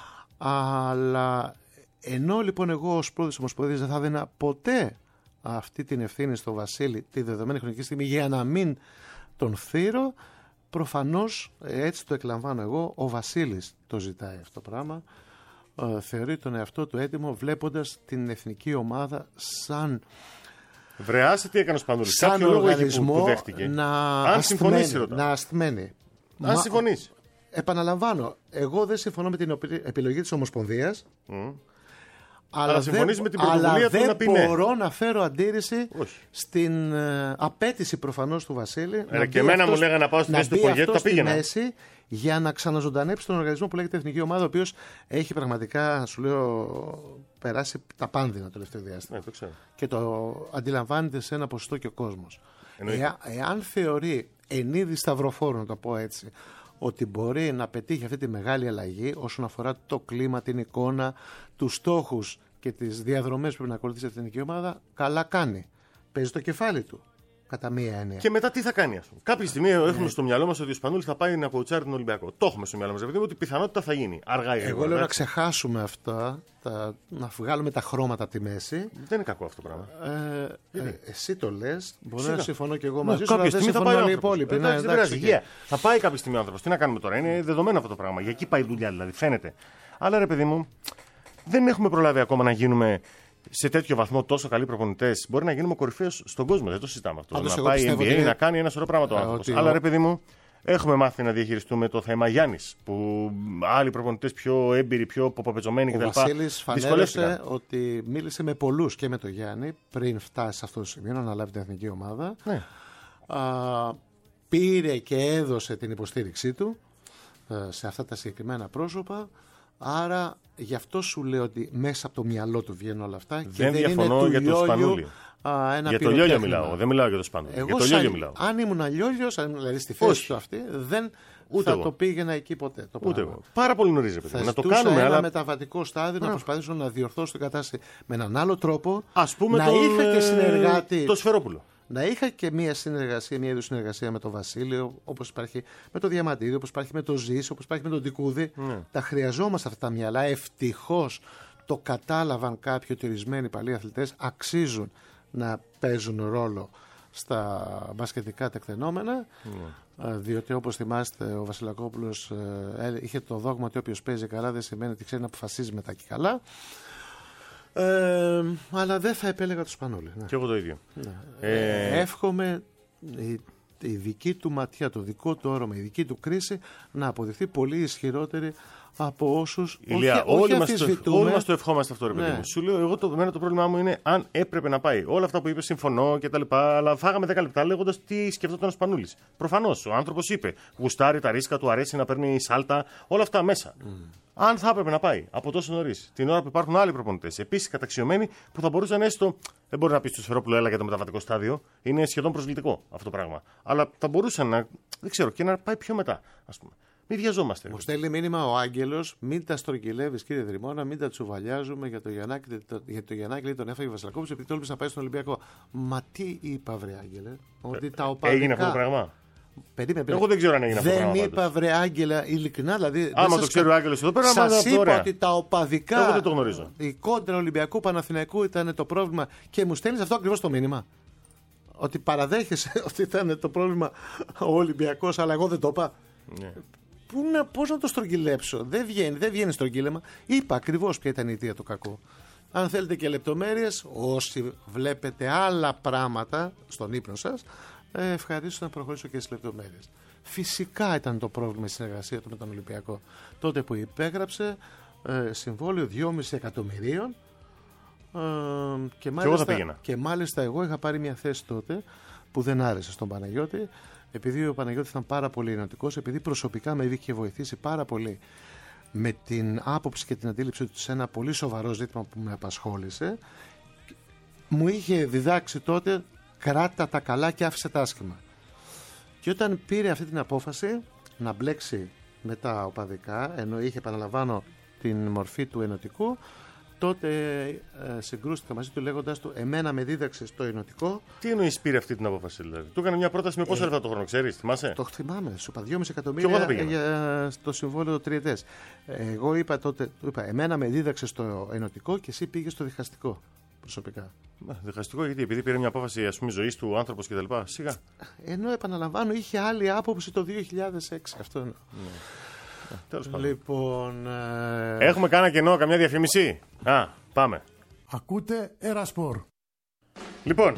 Αλλά ενώ λοιπόν εγώ ως πρόεδρος της Ομοσπονδίας δεν θα έδινα ποτέ αυτή την ευθύνη στο Βασίλη τη δεδομένη χρονική στιγμή για να μην τον θύρω, προφανώς έτσι το εκλαμβάνω εγώ, ο Βασίλης το ζητάει αυτό το πράγμα. Θεωρεί τον εαυτό του έτοιμο βλέποντας την εθνική ομάδα σαν Βρεάσε τι έκανε ο Σπανούλης. σαν οργανισμό που, που δέχτηκε. Να Αν συμφωνήσει, να ασθμένει. Αν Μα... συμφωνήσει. Επαναλαμβάνω, εγώ δεν συμφωνώ με την επιλογή της Ομοσπονδίας. Mm. Αλλά, αλλά δεν, με την αλλά δεν να πει μπορώ ναι. να φέρω αντίρρηση Όχι. στην uh, απέτηση προφανώς του Βασίλη. Ε, και εμένα μου λέγανε να πάω στη θέση του Πογέτη, τα πήγαινα. Μέση, για να ξαναζωντανέψει τον οργανισμό που λέγεται Εθνική Ομάδα, ο οποίος έχει πραγματικά, σου λέω, περάσει τα πάνδυνα το τελευταίο διάστημα. Ναι, το ξέρω. Και το αντιλαμβάνεται σε ένα ποσοστό και ο κόσμος. Εάν, εάν θεωρεί εν είδη σταυροφόρου, να το πω έτσι, ότι μπορεί να πετύχει αυτή τη μεγάλη αλλαγή όσον αφορά το κλίμα, την εικόνα, τους στόχους και τις διαδρομές που πρέπει να ακολουθήσει η εθνική ομάδα, καλά κάνει. Παίζει το κεφάλι του. Κατά μία έννοια. Και μετά τι θα κάνει, ας πούμε. Κάποια στιγμή έχουμε ναι. στο μυαλό μας ότι ο Σπανούλης θα πάει να κοουτσάρει τον Ολυμπιακό. Το έχουμε στο μυαλό μας. Δηλαδή ότι πιθανότητα θα γίνει. Αργά ή γρήγορα. Εγώ λέω να ξεχάσουμε αυτά, τα, να βγάλουμε τα χρώματα από τη μέση. Δεν είναι κακό αυτό το πράγμα. Ε, ε, εσύ το λες. Μπορεί Σίγα. να συμφωνώ και εγώ ναι, μαζί σου, αλλά δεν συμφωνώ οι υπόλοιποι. Ναι, δεν πειράζει. Yeah. Θα πάει κάποια στιγμή ο άνθρωπος. Τι να κάνουμε τώρα. Είναι δεδομένο αυτό το πράγμα. Για εκεί πάει η δουλειά δηλαδή. Φαίνεται. Αλλά ρε παιδί μου, δεν έχουμε προλάβει ακόμα να γίνουμε. Σε τέτοιο βαθμό τόσο καλοί προπονητές, μπορεί να γίνουμε κορυφαίος στον κόσμο. Δεν το συζητάμε αυτό. Πάντως να πάει η N B A είναι... να κάνει ένα σωρό πράγματα ο άνθρωπος. Αλλά ρε παιδί μου, έχουμε μάθει να διαχειριστούμε το θέμα Γιάννης. Που άλλοι προπονητές πιο έμπειροι, πιο ποποπετσωμένοι κτλ. Ο Βασίλης φανέρωσε ότι μίλησε με πολλούς και με τον Γιάννη πριν φτάσει σε αυτό το σημείο να αναλάβει την εθνική ομάδα. Ναι. Α, πήρε και έδωσε την υποστήριξή του σε αυτά τα συγκεκριμένα πρόσωπα. Άρα γι' αυτό σου λέω ότι μέσα από το μυαλό του βγαίνουν όλα αυτά. Δεν, και δεν διαφωνώ είναι για το Σπανούλη. Α, ένα για το Λιόλιο μιλάω. Δεν μιλάω για το Σπανούλη. Εγώ για το Λιόλιο μιλάω. Αν ήμουν Λιόλιος, αν δηλαδή στη θέση του αυτή, δεν Ούτε θα εγώ. το πήγαινα εκεί ποτέ. Το Ούτε εγώ. Πάρα πολύ νωρίς, παιδί. Να το κάνουμε. Ένα αλλά... μεταβατικό στάδιο, να προσπαθήσω να διορθώσω την κατάσταση με έναν άλλο τρόπο. Ας πούμε να τον, είχα και συνεργάτη. Το Σφερόπουλο. Να είχα και μια συνεργασία, μια είδου συνεργασία με τον Βασίλειο, όπως υπάρχει με τον Διαμαντίδη, όπως υπάρχει με τον Ζήση, όπως υπάρχει με τον Τικούδη. Mm. Τα χρειαζόμαστε αυτά τα μυαλά. Ευτυχώς το κατάλαβαν κάποιοι ότι ορισμένοι παλιοί αθλητές αξίζουν να παίζουν ρόλο στα μπασκετικά τεκτενόμενα. Mm. Διότι όπως θυμάστε, ο Βασιλακόπουλος ε, είχε το δόγμα ότι όποιος παίζει καλά δεν σημαίνει ότι ξέρει να αποφασίζει μετά και καλά. Ε, αλλά δεν θα επέλεγα το Σπανούλη. Ναι. Και εγώ το ίδιο. Ναι. Ε... Εύχομαι η, η δική του ματιά, το δικό του όρομα, η δική του κρίση να αποδειχθεί πολύ ισχυρότερη από όσους. Ηλία, όχι, όλοι, όχι μας το, όλοι μας το ευχόμαστε αυτό, ρε παιδί μου. Ναι. Σου λέω, εγώ το, εμένα το πρόβλημά μου είναι αν έπρεπε να πάει. Όλα αυτά που είπε, συμφωνώ κτλ. Αλλά φάγαμε δέκα λεπτά λέγοντας τι σκεφτόταν ο Σπανούλης. Προφανώς ο άνθρωπος είπε, γουστάρει τα ρίσκα του, αρέσει να παίρνει σάλτα, όλα αυτά μέσα. Mm. Αν θα έπρεπε να πάει από τόσο νωρίς, την ώρα που υπάρχουν άλλοι προπονητές, επίσης καταξιωμένοι, που θα μπορούσαν έστω. Δεν μπορεί να πει στο Σφερόπουλο, έλα για το μεταβατικό στάδιο. Είναι σχεδόν προσβλητικό αυτό το πράγμα. Αλλά θα μπορούσαν να. Δεν ξέρω, και να πάει πιο μετά, ας πούμε. Μην βιαζόμαστε. Μου στέλνει μήνυμα ο Άγγελος, μην τα στρογγυλεύεις κύριε Δρυμώνα, μην τα τσουβαλιάζουμε για το Γιαννάκη, το, για το Γιαννάκη τον έφαγε ο Βασιλακόπουλος επειδή τόλμησε να πάει στον Ολυμπιακό. Μα τι είπα, βρε Άγγελε, ότι ε, τα οπαδικά. Έγινε αυτό το πράγμα. Περίμενε, περίμενε. Εγώ δεν ξέρω αν έγινε αυτό το πράγμα. Δεν είπα, βρε Άγγελα, ειλικρινά δηλαδή. Άμα το ξέρει ο Άγγελος εδώ πέρα, σας είπα ότι τα οπαδικά. Εγώ δεν το γνωρίζω. Η κόντρα Ολυμπιακού Παναθηναϊκού ήταν το πρόβλημα και μου στέλνει αυτό ακριβώς το μήνυμα. ότι παραδέχεσαι ότι ήταν το πρόβλημα ο Ολυμπιακός, αλλά εγώ δεν το είπα. Ναι. Πού να, πώς να το στρογγυλέψω. Δεν βγαίνει, δεν βγαίνει στρογγύλεμα. Είπα ακριβώς ποια ήταν η αιτία του κακού. Αν θέλετε και λεπτομέρειες, όσοι βλέπετε άλλα πράγματα στον ύπνο σας, ε, ευχαρίστω να προχωρήσω και στις λεπτομέρειες. Φυσικά ήταν το πρόβλημα η συνεργασία του με τον Ολυμπιακό. Τότε που υπέγραψε ε, συμβόλαιο δυόμισι εκατομμυρίων ε, και, μάλιστα, και, εγώ και μάλιστα εγώ είχα πάρει μια θέση τότε που δεν άρεσε στον Παναγιώτη, επειδή ο Παναγιώτης ήταν πάρα πολύ ενωτικός, επειδή προσωπικά με είχε βοηθήσει πάρα πολύ με την άποψη και την αντίληψη του σε ένα πολύ σοβαρό ζήτημα που με απασχόλησε, μου είχε διδάξει τότε κράτα τα καλά και άφησε τα άσχημα. Και όταν πήρε αυτή την απόφαση να μπλέξει με τα οπαδικά, ενώ είχε, επαναλαμβάνω, την μορφή του ενωτικού, τότε ε, συγκρούστηκα μαζί του λέγοντας του, εμένα με δίδαξε στο ενωτικό. Τι εννοείς πήρε αυτή την απόφαση, δηλαδή? Του έκανε μια πρόταση με πόσα λεφτά το χρόνο, ξέρεις, θυμάσαι? Το θυμάμαι, σου είπα δυόμισι εκατομμύρια για το συμβόλαιο το τριετές. Εγώ είπα τότε, του είπα, εμένα με δίδαξε στο ενωτικό και εσύ πήγες στο διχαστικό προσωπικά. Διχαστικό γιατί, επειδή πήρε μια απόφαση, ας πούμε, ζωής του άνθρωπος κτλ. Σιγά. Ενώ επαναλαμβάνω, είχε άλλη άποψη το δύο χιλιάδες έξι. Αυτό είναι. Ναι. Τέλος πάντων. Λοιπόν. Ε... Έχουμε κάνα κενό, καμιά διαφήμιση? Α, πάμε. Ακούτε Ερασπορ. Λοιπόν,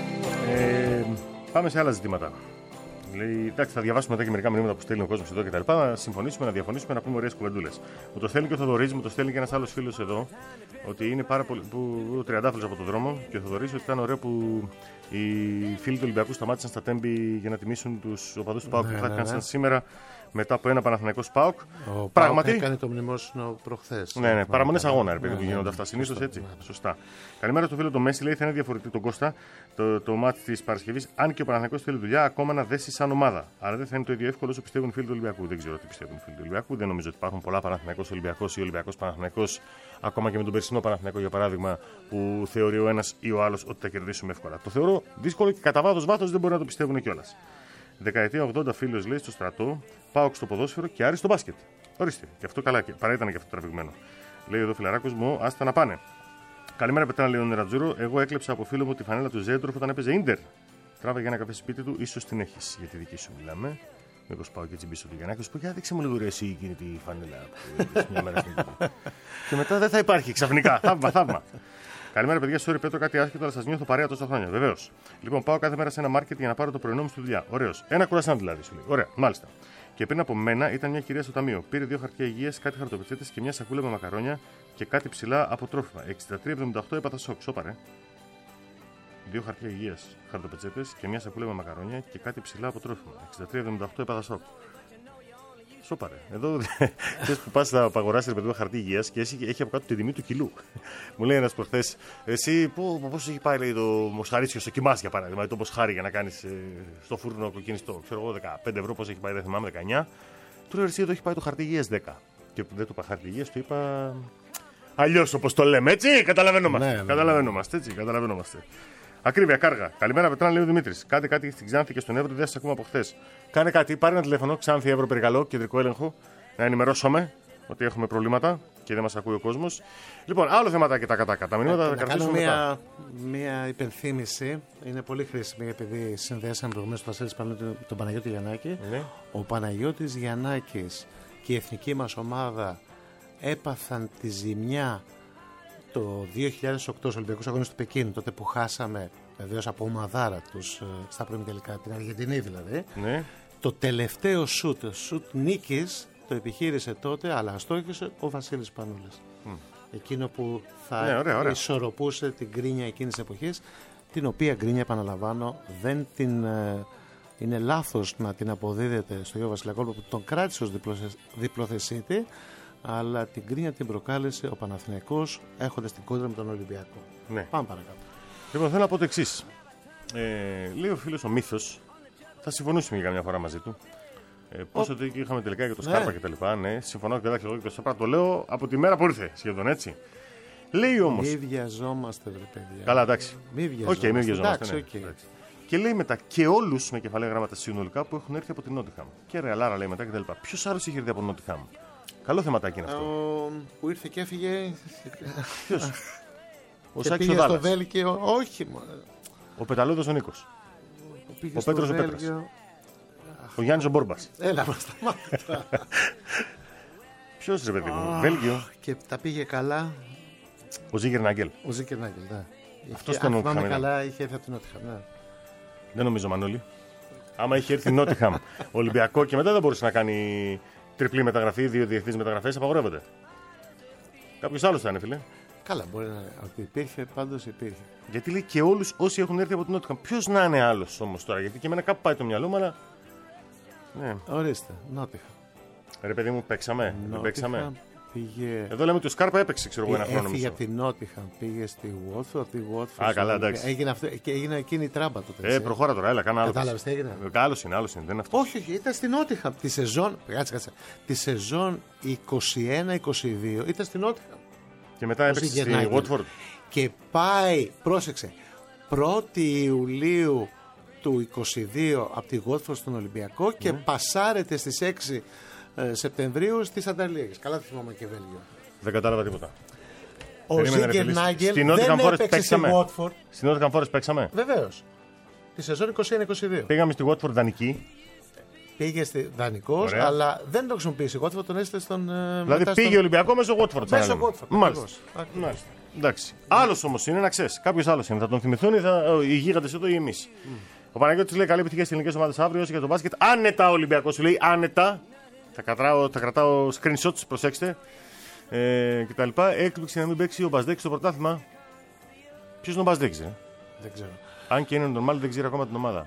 ε, πάμε σε άλλα ζητήματα. Λέει, εντάξει, θα διαβάσουμε μετά και μερικά μηνύματα που στέλνει ο κόσμος εδώ κτλ. Να συμφωνήσουμε, να διαφωνήσουμε, να πούμε ωραίες κουβεντούλες. Μου το στέλνει και ο Θοδωρής, μου το στέλνει και ένας άλλος φίλος εδώ. Ότι είναι πάρα πολύ. Που, ο τριαντάφυλλος από το δρόμο και ο Θοδωρής, ότι ήταν ωραίο που οι φίλοι του Ολυμπιακού σταμάτησαν στα Τέμπη για να τιμήσουν τους οπαδούς του ΠΑΟΚ ναι, που θα ναι, έκαναν ναι. σήμερα μετά από ένα Παναθηναϊκός ΠΑΟΚ. Ο Πράγματι. ΠΑΟΚ έκανε το μνημόσυνο προχθές. Ναι, ναι, παραμονές αγώνα, ρε παιδί ναι, που ναι, γίνονται ναι, αυτά συνήθως σωστό, έτσι. ναι. Σωστά. Καλημέρα στο φίλο του Μέση, λέει θα είναι διαφορετικό τον Κώστα το, το μάτι τη Παρασκευή. Αν και ο Παναθηναϊκός θέλει δουλειά, ακόμα να δέσει σαν ομάδα. Άρα δεν θα είναι το ίδιο εύκολο όσο πιστεύουν οι φίλοι του Ολυμπιακού. Δεν ξέρω τι πιστεύουν οι φίλοι του Ολυμπιακού. Δεν νομίζω ότι υπάρχουν πολλά Παναθηναϊκός Ολυμπιακός ή Ολυμπιακός Παναθηναϊκός, ακόμα και με τον περσινό Παναθηναϊκό για παράδειγμα, που θεωρεί ο ένας ή ο άλλος ότι θα κερδίσουμε εύκολα. Το θεωρώ δύσκολο και κατά βάθος βάθος δεν μπορεί να το πιστεύουν κιόλας. Δεκαετία ογδόντα φίλος λέει στο στρατό, ΠΑΟΚ στο ποδόσφαιρο και Άρη στο μπάσκετ. Ορίστε, και αυτό καλά, παρά ήταν και αυτό τραβηγμένο. Λέει εδώ φιλαράκος μου, άστα να πάνε. Καλημέρα, Πετράνα, λέει ο Νερατζούρο. Εγώ έκλεψα από φίλο μου τη φανέλα του Ζέντροφ όταν έπαιζε Ίντερ. Τράβαγε ένα καφέ σπίτι του, ίσως την έχεις. Για τη δική σου μιλάμε. Μήπως πάω και τσιμπήσω του Γιαννάκη, σου πω, για δείξε μου λίγο ρε εσύ εκείνη τη φανέλα που έπαιζε μια μέρα στην και μετά δεν θα υπάρχει ξαφνικά. Θαύμα, θαύμα. Καλημέρα, παιδιά. Sorry, Πέτρο, κάτι άσχετο, αλλά σας νιώθω παρέα τόσα χρόνια. Βεβαίως. Λοιπόν, πάω κάθε μέρα σε ένα μάρκετ για να πάρω το πρωινό μου στη δουλειά. Ωραίος. Ένα κουρασάν δηλαδή, σου λέει. Ωραία, μάλιστα. Και πριν από μένα ήταν μια κυρία στο ταμείο. Πήρε δύο χαρτιά υγείας, κάτι χαρτοπετσέτες και μια σακούλα με μακαρόνια και κάτι ψηλά από τρόφιμα. εξήντα τρία εβδομήντα οκτώ έπαθα σοκ. Σόπαρε. Δύο χαρτιά υγείας, χαρτοπετσέτες και μια σακούλα με μακαρόνια και κάτι ψηλά από τρόφιμα. εξήντα τρία εβδομήντα οκτώ έπαθα σοκ. Σόπαρε. Εδώ θες που πας να αγοράσεις ρε παιδί χαρτί υγείας και έχει, έχει από κάτω τη τιμή του κιλού. Μου λέει ένας προχθές, εσύ πόσο έχει πάει λέει, το μοσχαρίσιο στο κοιμάς για παράδειγμα, το μοσχάρι για να κάνεις ε, στο φούρνο κοκκινιστό. Ξέρω εγώ δεκαπέντε ευρώ πόσο έχει πάει, δεν θυμάμαι, δεκαεννιά. Του λέω εσύ εδώ έχει πάει το χαρτί υγείας δέκα. Και δεν του είπα χαρτί υγείας, του είπα. Αλλιώς όπως το λέμε, έτσι καταλαβαίνομαστε. Ναι, ναι, ναι. Καταλαβαίνομαστε, έτσι καταλαβαίνομαστε. Ακρίβεια, κάργα. Καλημέρα, Πετράν, λέει ο Δημήτρης. Κάντε κάτι στην Ξάνθη και στον Εύρο, δεν σα ακούμε από χθες. Κάνε κάτι, πάρε ένα τηλέφωνο, Ξάνθη, Εύρο, Περιγαλό, κεντρικό έλεγχο, να ενημερώσουμε ότι έχουμε προβλήματα και δεν μας ακούει ο κόσμος. Λοιπόν, άλλο θεματάκι τα κατάκα. Τα μηνύματα θα κρατήσουμε μετά. Μια υπενθύμηση, είναι πολύ χρήσιμη επειδή συνδέσαμε προηγουμένως τον Βασίλη τον Παναγιώτη Γιαννάκη. Ναι. Ο Παναγιώτης Γιαννάκης και η εθνική μας ομάδα έπαθαν τη ζημιά το δύο χιλιάδες οκτώ στους Ολυμπιακούς Αγώνες του Πεκίνου, τότε που χάσαμε βεβαίως από ομαδάρα τους στα πρώιμη τελικά, την Αργεντινή δηλαδή. Ναι. Το τελευταίο σουτ, το σουτ νίκης, το επιχείρησε τότε, αλλά αστόχησε ο Βασίλης Πανούλης. Mm. Εκείνο που θα ναι, ωραία, ωραία. ισορροπούσε την γκρίνια εκείνης της εποχής, την οποία γκρίνια, επαναλαμβάνω, δεν την, ε, είναι λάθος να την αποδίδεται στο Γιώργο Βασιλακόπουλο που τον κράτησε ως διπλοθεσίτη, αλλά την γκρίνια την προκάλεσε ο Παναθηναϊκός έχοντας την κόντρα με τον Ολυμπιακό. Ναι. Πάμε παρακάτω. Λοιπόν, θέλω να πω το εξής. Ε, λέει ο φίλος ο Μύθος, θα συμφωνήσουμε για καμιά φορά μαζί του. Ε, πόσο ότι είχαμε τελικά για το Σκάρπα ναι. και τα λοιπά. Ναι, συμφωνώ και εγώ και το Σκάρπα. Το λέω από τη μέρα που ήρθε σχεδόν έτσι. Λέει όμως. Μη βιαζόμαστε, βρε παιδιά. Καλά, εντάξει. Μη βιαζόμαστε. Okay, μη βιαζόμαστε εντάξει, ναι. okay. εντάξει. Και λέει μετά και όλους με κεφαλαία γράμματα συνολικά που έχουν έρθει από την Νότιχαμ. Και Ρεαλάρα λέει μετά κτλ. Ποιος άλλος είχε έρθει από την Νότιχαμ? Καλό θεματάκι είναι αυτό. Ο... Που ήρθε και έφυγε. Ποιος? Ο και Σάκης πήγε ο στο Βέλγιο. Όχι. Ο Πεταλούδος ο Νίκος. πήγε Ο στο Πέτρος ο Πέτρας. Βέλγιο. Ο Γιάννης ο Μπόρμπας. Έλα μας τα μάτια. Ποιος ρε παιδί μου, Βέλγιο. Και τα πήγε καλά Ο Ζίγκερ Νάγκελ. ο Ζίκερ Νάγκελ. Ναι. Αυτός Είχε- τον αν θυμάμαι Νότιχαμ είναι. καλά, είχε έρθει από την Νότιχαμ. Ναι. Δεν νομίζω, Μανώλη. Άμα είχε έρθει Νότιχαμ Ολυμπιακό και μετά δεν μπορούσε να κάνει τριπλή μεταγραφή, δύο διεθνείς μεταγραφές, απαγορεύεται. Κάποιος άλλος θα είναι, φίλε. Καλά, μπορεί να είναι. Ότι υπήρχε, πάντως υπήρχε. Γιατί λέει και όλους όσοι έχουν έρθει από την Νότιχαμ. Ποιος να είναι άλλος όμως τώρα, γιατί και εμένα κάπου πάει το μυαλό μου, αλλά. Ναι. Ορίστε, Νότιχαμ. Ρε παιδί μου, παίξαμε. Δεν παίξαμε. Νότιχαμ πήγε. Εδώ λέμε ότι ο Σκάρπα έπαιξε, ξέρω εγώ, ένα χρόνο Έφυγε μισό. από την Νότιχαμ, πήγε στη Watford, από τη Watford. Α, καλά, εντάξει. Έγινε, αυτό, και έγινε εκείνη η τράμπα τότε. Ε, έτσι. προχώρα τώρα, έλα, κάνα άλλο. Κατάλαβες τι έγινε. Ε, Άλλος είναι, άλλος είναι, δεν είναι αυτό. Όχι, όχι, ήταν στην Νότιχαμ. Τη σεζόν, κάτσε, κάτσε. Τη σεζόν είκοσι ένα είκοσι δύο ήταν στην Νότιχαμ. Και μετά έπαιξε στη Ζίγκερ Watford. Και πάει, πρόσεξε, πρώτη Ιουλίου του είκοσι δύο από τη Watford στον Ολυμπιακό και πασάρεται στις έξι ε, Σεπτεμβρίου στις Ανταλίες. Καλά τη θυμάμαι και Βέλγιο. Δεν κατάλαβα τίποτα. Ο Περίμενε, ρε Ζίγκερ φίλε. Νάγκελ Στην δεν Nottingham Forest έπαιξε στη παίξαμε. Watford. Στην Nottingham Forest παίξαμε. Βεβαίως. Τη σεζόν είκοσι ένα είκοσι δύο. Πήγαμε στη Watford δανεική. Πήγε στη δανεικός, Ωραία. αλλά δεν το χρησιμοποίησε. Η Watford τον έστειλε στον. ε, Δηλαδή μετά πήγε στον... Ολυμπιακό μέσω Watford. σαν να Μέσω λέμε. Watford. Μάλιστα. ακριβώς. Ακριβώς. Μάλιστα. Εντάξει. Άλλο όμω είναι να ξέρει. Κάποιο άλλο είναι. Θα τον θυμηθούν ή θα... οι γίγαντε εδώ ή εμεί. Mm. Ο Παναγιώτης λέει καλή επιτυχία στι ελληνικέ ομάδε αύριο για το μπάσκετ. Άνετα ο Ολυμπιακός σου λέει. Άνετα. Θα κρατάω, θα κρατάω screenshots, προσέξτε. Ε, κτλ. Έκπληξη να μην παίξει ο Μπασδέκης στο πρωτάθλημα. Ποιο είναι ο Μπασδέκης, ε? Δεν ξέρω. Αν και είναι normal, δεν ξέρει ακόμα την ομάδα.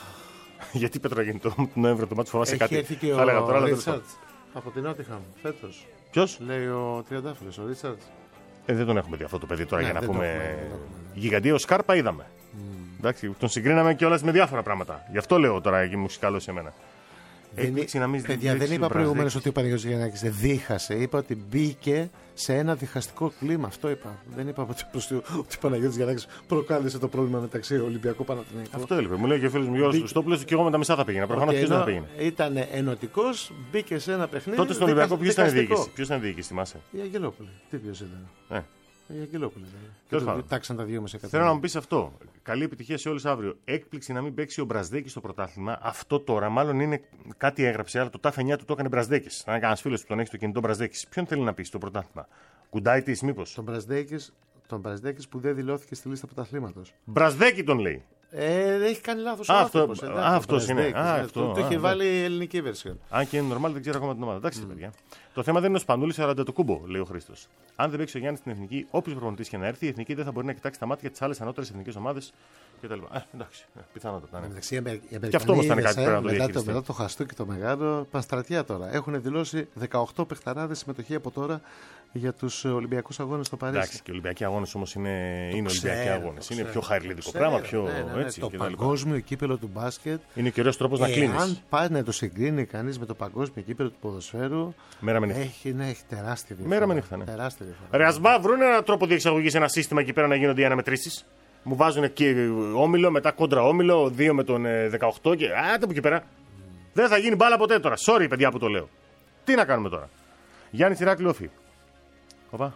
Γιατί Πέτρο έγινε το Νοέμβριο το μάτι, φοβάσαι Έχει κάτι. έρθει και Θα έλεγα τώρα, ο αλλά τέλος Ρίτσαρτ από την Νότιχαμ φέτος. Ποιος? Λέει ο Τριαντάφυλλος, ο Ρίτσαρτ. Ε, δεν τον έχουμε δει αυτό το παιδί τώρα Ναι, για να δεν το πούμε. έχουμε, δεν το έχουμε. Γιγαντίο Σκάρπα είδαμε. Εντάξει, τον συγκρίναμε κιόλας με διάφορα πράγματα. Γι' αυτό λέω τώρα εκεί μουσικάλο σε μένα. Έκπληξη να μην Παιδιά, δεν παίξει είπα ο προηγουμένως Μπραζδέκης. ότι ο Παναγιώτης Γιαννάκης δίχασε. Είπα ότι μπήκε σε ένα διχαστικό κλίμα. Αυτό είπα. Δεν είπα ότι, ότι ο Παναγιώτης Γιαννάκης προκάλεσε το πρόβλημα μεταξύ Ολυμπιακού Παναθηναϊκού. Αυτό έλειπε. Μου λέει και ο φίλος μου Γιώργος Μπή- Χριστόπουλος και εγώ με τα μισά θα πήγαινα. Προφανώς ποιος δεν θα πήγαινε. Ήταν ενωτικός, μπήκε σε ένα παιχνίδι. Τότε στον Ολυμπιακό ποιος ήταν η δικαστικό. διοίκηση. Ποιος ήταν η διοίκηση, θυμάσαι. Η Αγγελόπουλη. Τι ποιος ήταν. Ε. Η Αγγελόπουλη. ήταν. Και Τέλος το πάντων. τάξαν τα δυόμισι Θέλω εκατομμύρια. να μου πεις αυτό. Καλή επιτυχία σε όλους αύριο. Έκπληξη να μην παίξει ο Μπραζδέκης στο πρωτάθλημα. Αυτό τώρα μάλλον είναι κάτι έγραψε, αλλά το τάφ εννιά του το έκανε Μπραζδέκης. Να είναι κανένα φίλο που τον έχει στο κινητό Μπραζδέκης. Ποιον θέλει να πει στο πρωτάθλημα. Κουντάει τη, μήπως. Τον Μπραζδέκης, τον Μπραζδέκης που δεν δηλώθηκε στη λίστα πρωταθλήματος. Μπραζδέκη τον λέει. Ε, έχει κάνει λάθος ο Α, αυτό- άνθρωπος, α, εντάξει, ο αυτός είναι. Μπραζδέκης, Α, ναι. αυτό, Το, το α, έχει ναι. βάλει η ελληνική version. Αν και είναι normal, δεν ξέρω ακόμα την ομάδα. Εντάξει, mm. παιδιά. Το θέμα δεν είναι ο Σπανούλη, αλλά το κούμπο, λέει ο Χρήστο. Αν δεν παίξει ο Γιάννη στην εθνική, όποιο προπονητή και να έρθει, η εθνική δεν θα μπορεί να κοιτάξει τα μάτια τη άλλε ανώτερε εθνικέ ομάδε κτλ. Ε, εντάξει, ε, πιθανότατα. Ναι. Εντάξει, οι Αμερ- οι Και αυτό όμως ήταν Αμερικανοί, κάτι που πρέπει να το μετά, το, διαχειριστεί. μετά το χαστό και το μεγάλο, πανστρατιά τώρα. Έχουν δηλώσει δεκαοκτώ παιχταράδες συμμετοχή από τώρα για τους Ολυμπιακούς Αγώνες στο Παρίσι. Εντάξει, και οι Ολυμπιακοί αγώνε όμω είναι, είναι ξέρω, Ολυμπιακοί αγώνε. το Είναι ξέρω. πιο χαϊρλίδικο Ξέρω, πράγμα, πιο ναι, ναι, ναι, έτσι. το κτλ. παγκόσμιο κύπελο του μπάσκετ. Είναι και ωραίο τρόπο να κλείνει. Αν πάει να το συγκρίνει κανείς με το παγκόσμιο κύπελο του ποδοσφαίρου, Μέρα με νύχτα. έχει, ναι, έχει τεράστια διαφορά. Μέρα με νύχτα, ναι. Τεράστια διαφορά. Ρε, ας μπα, βρουν έναν τρόπο διεξαγωγή, ένα σύστημα εκεί πέρα να γίνονται οι αναμετρήσει. Μου βάζουν εκεί όμιλο, μετά κόντρα όμιλο, δύο με τον ε, δεκαοκτώ και άντε από εκεί πέρα. Δεν θα γίνει μπάλα ποτέ τώρα. Sorry, παιδιά που το λέω. Τι να κάνουμε τώρα. Γιάννη Ηράκλειο Όφη. Οπα.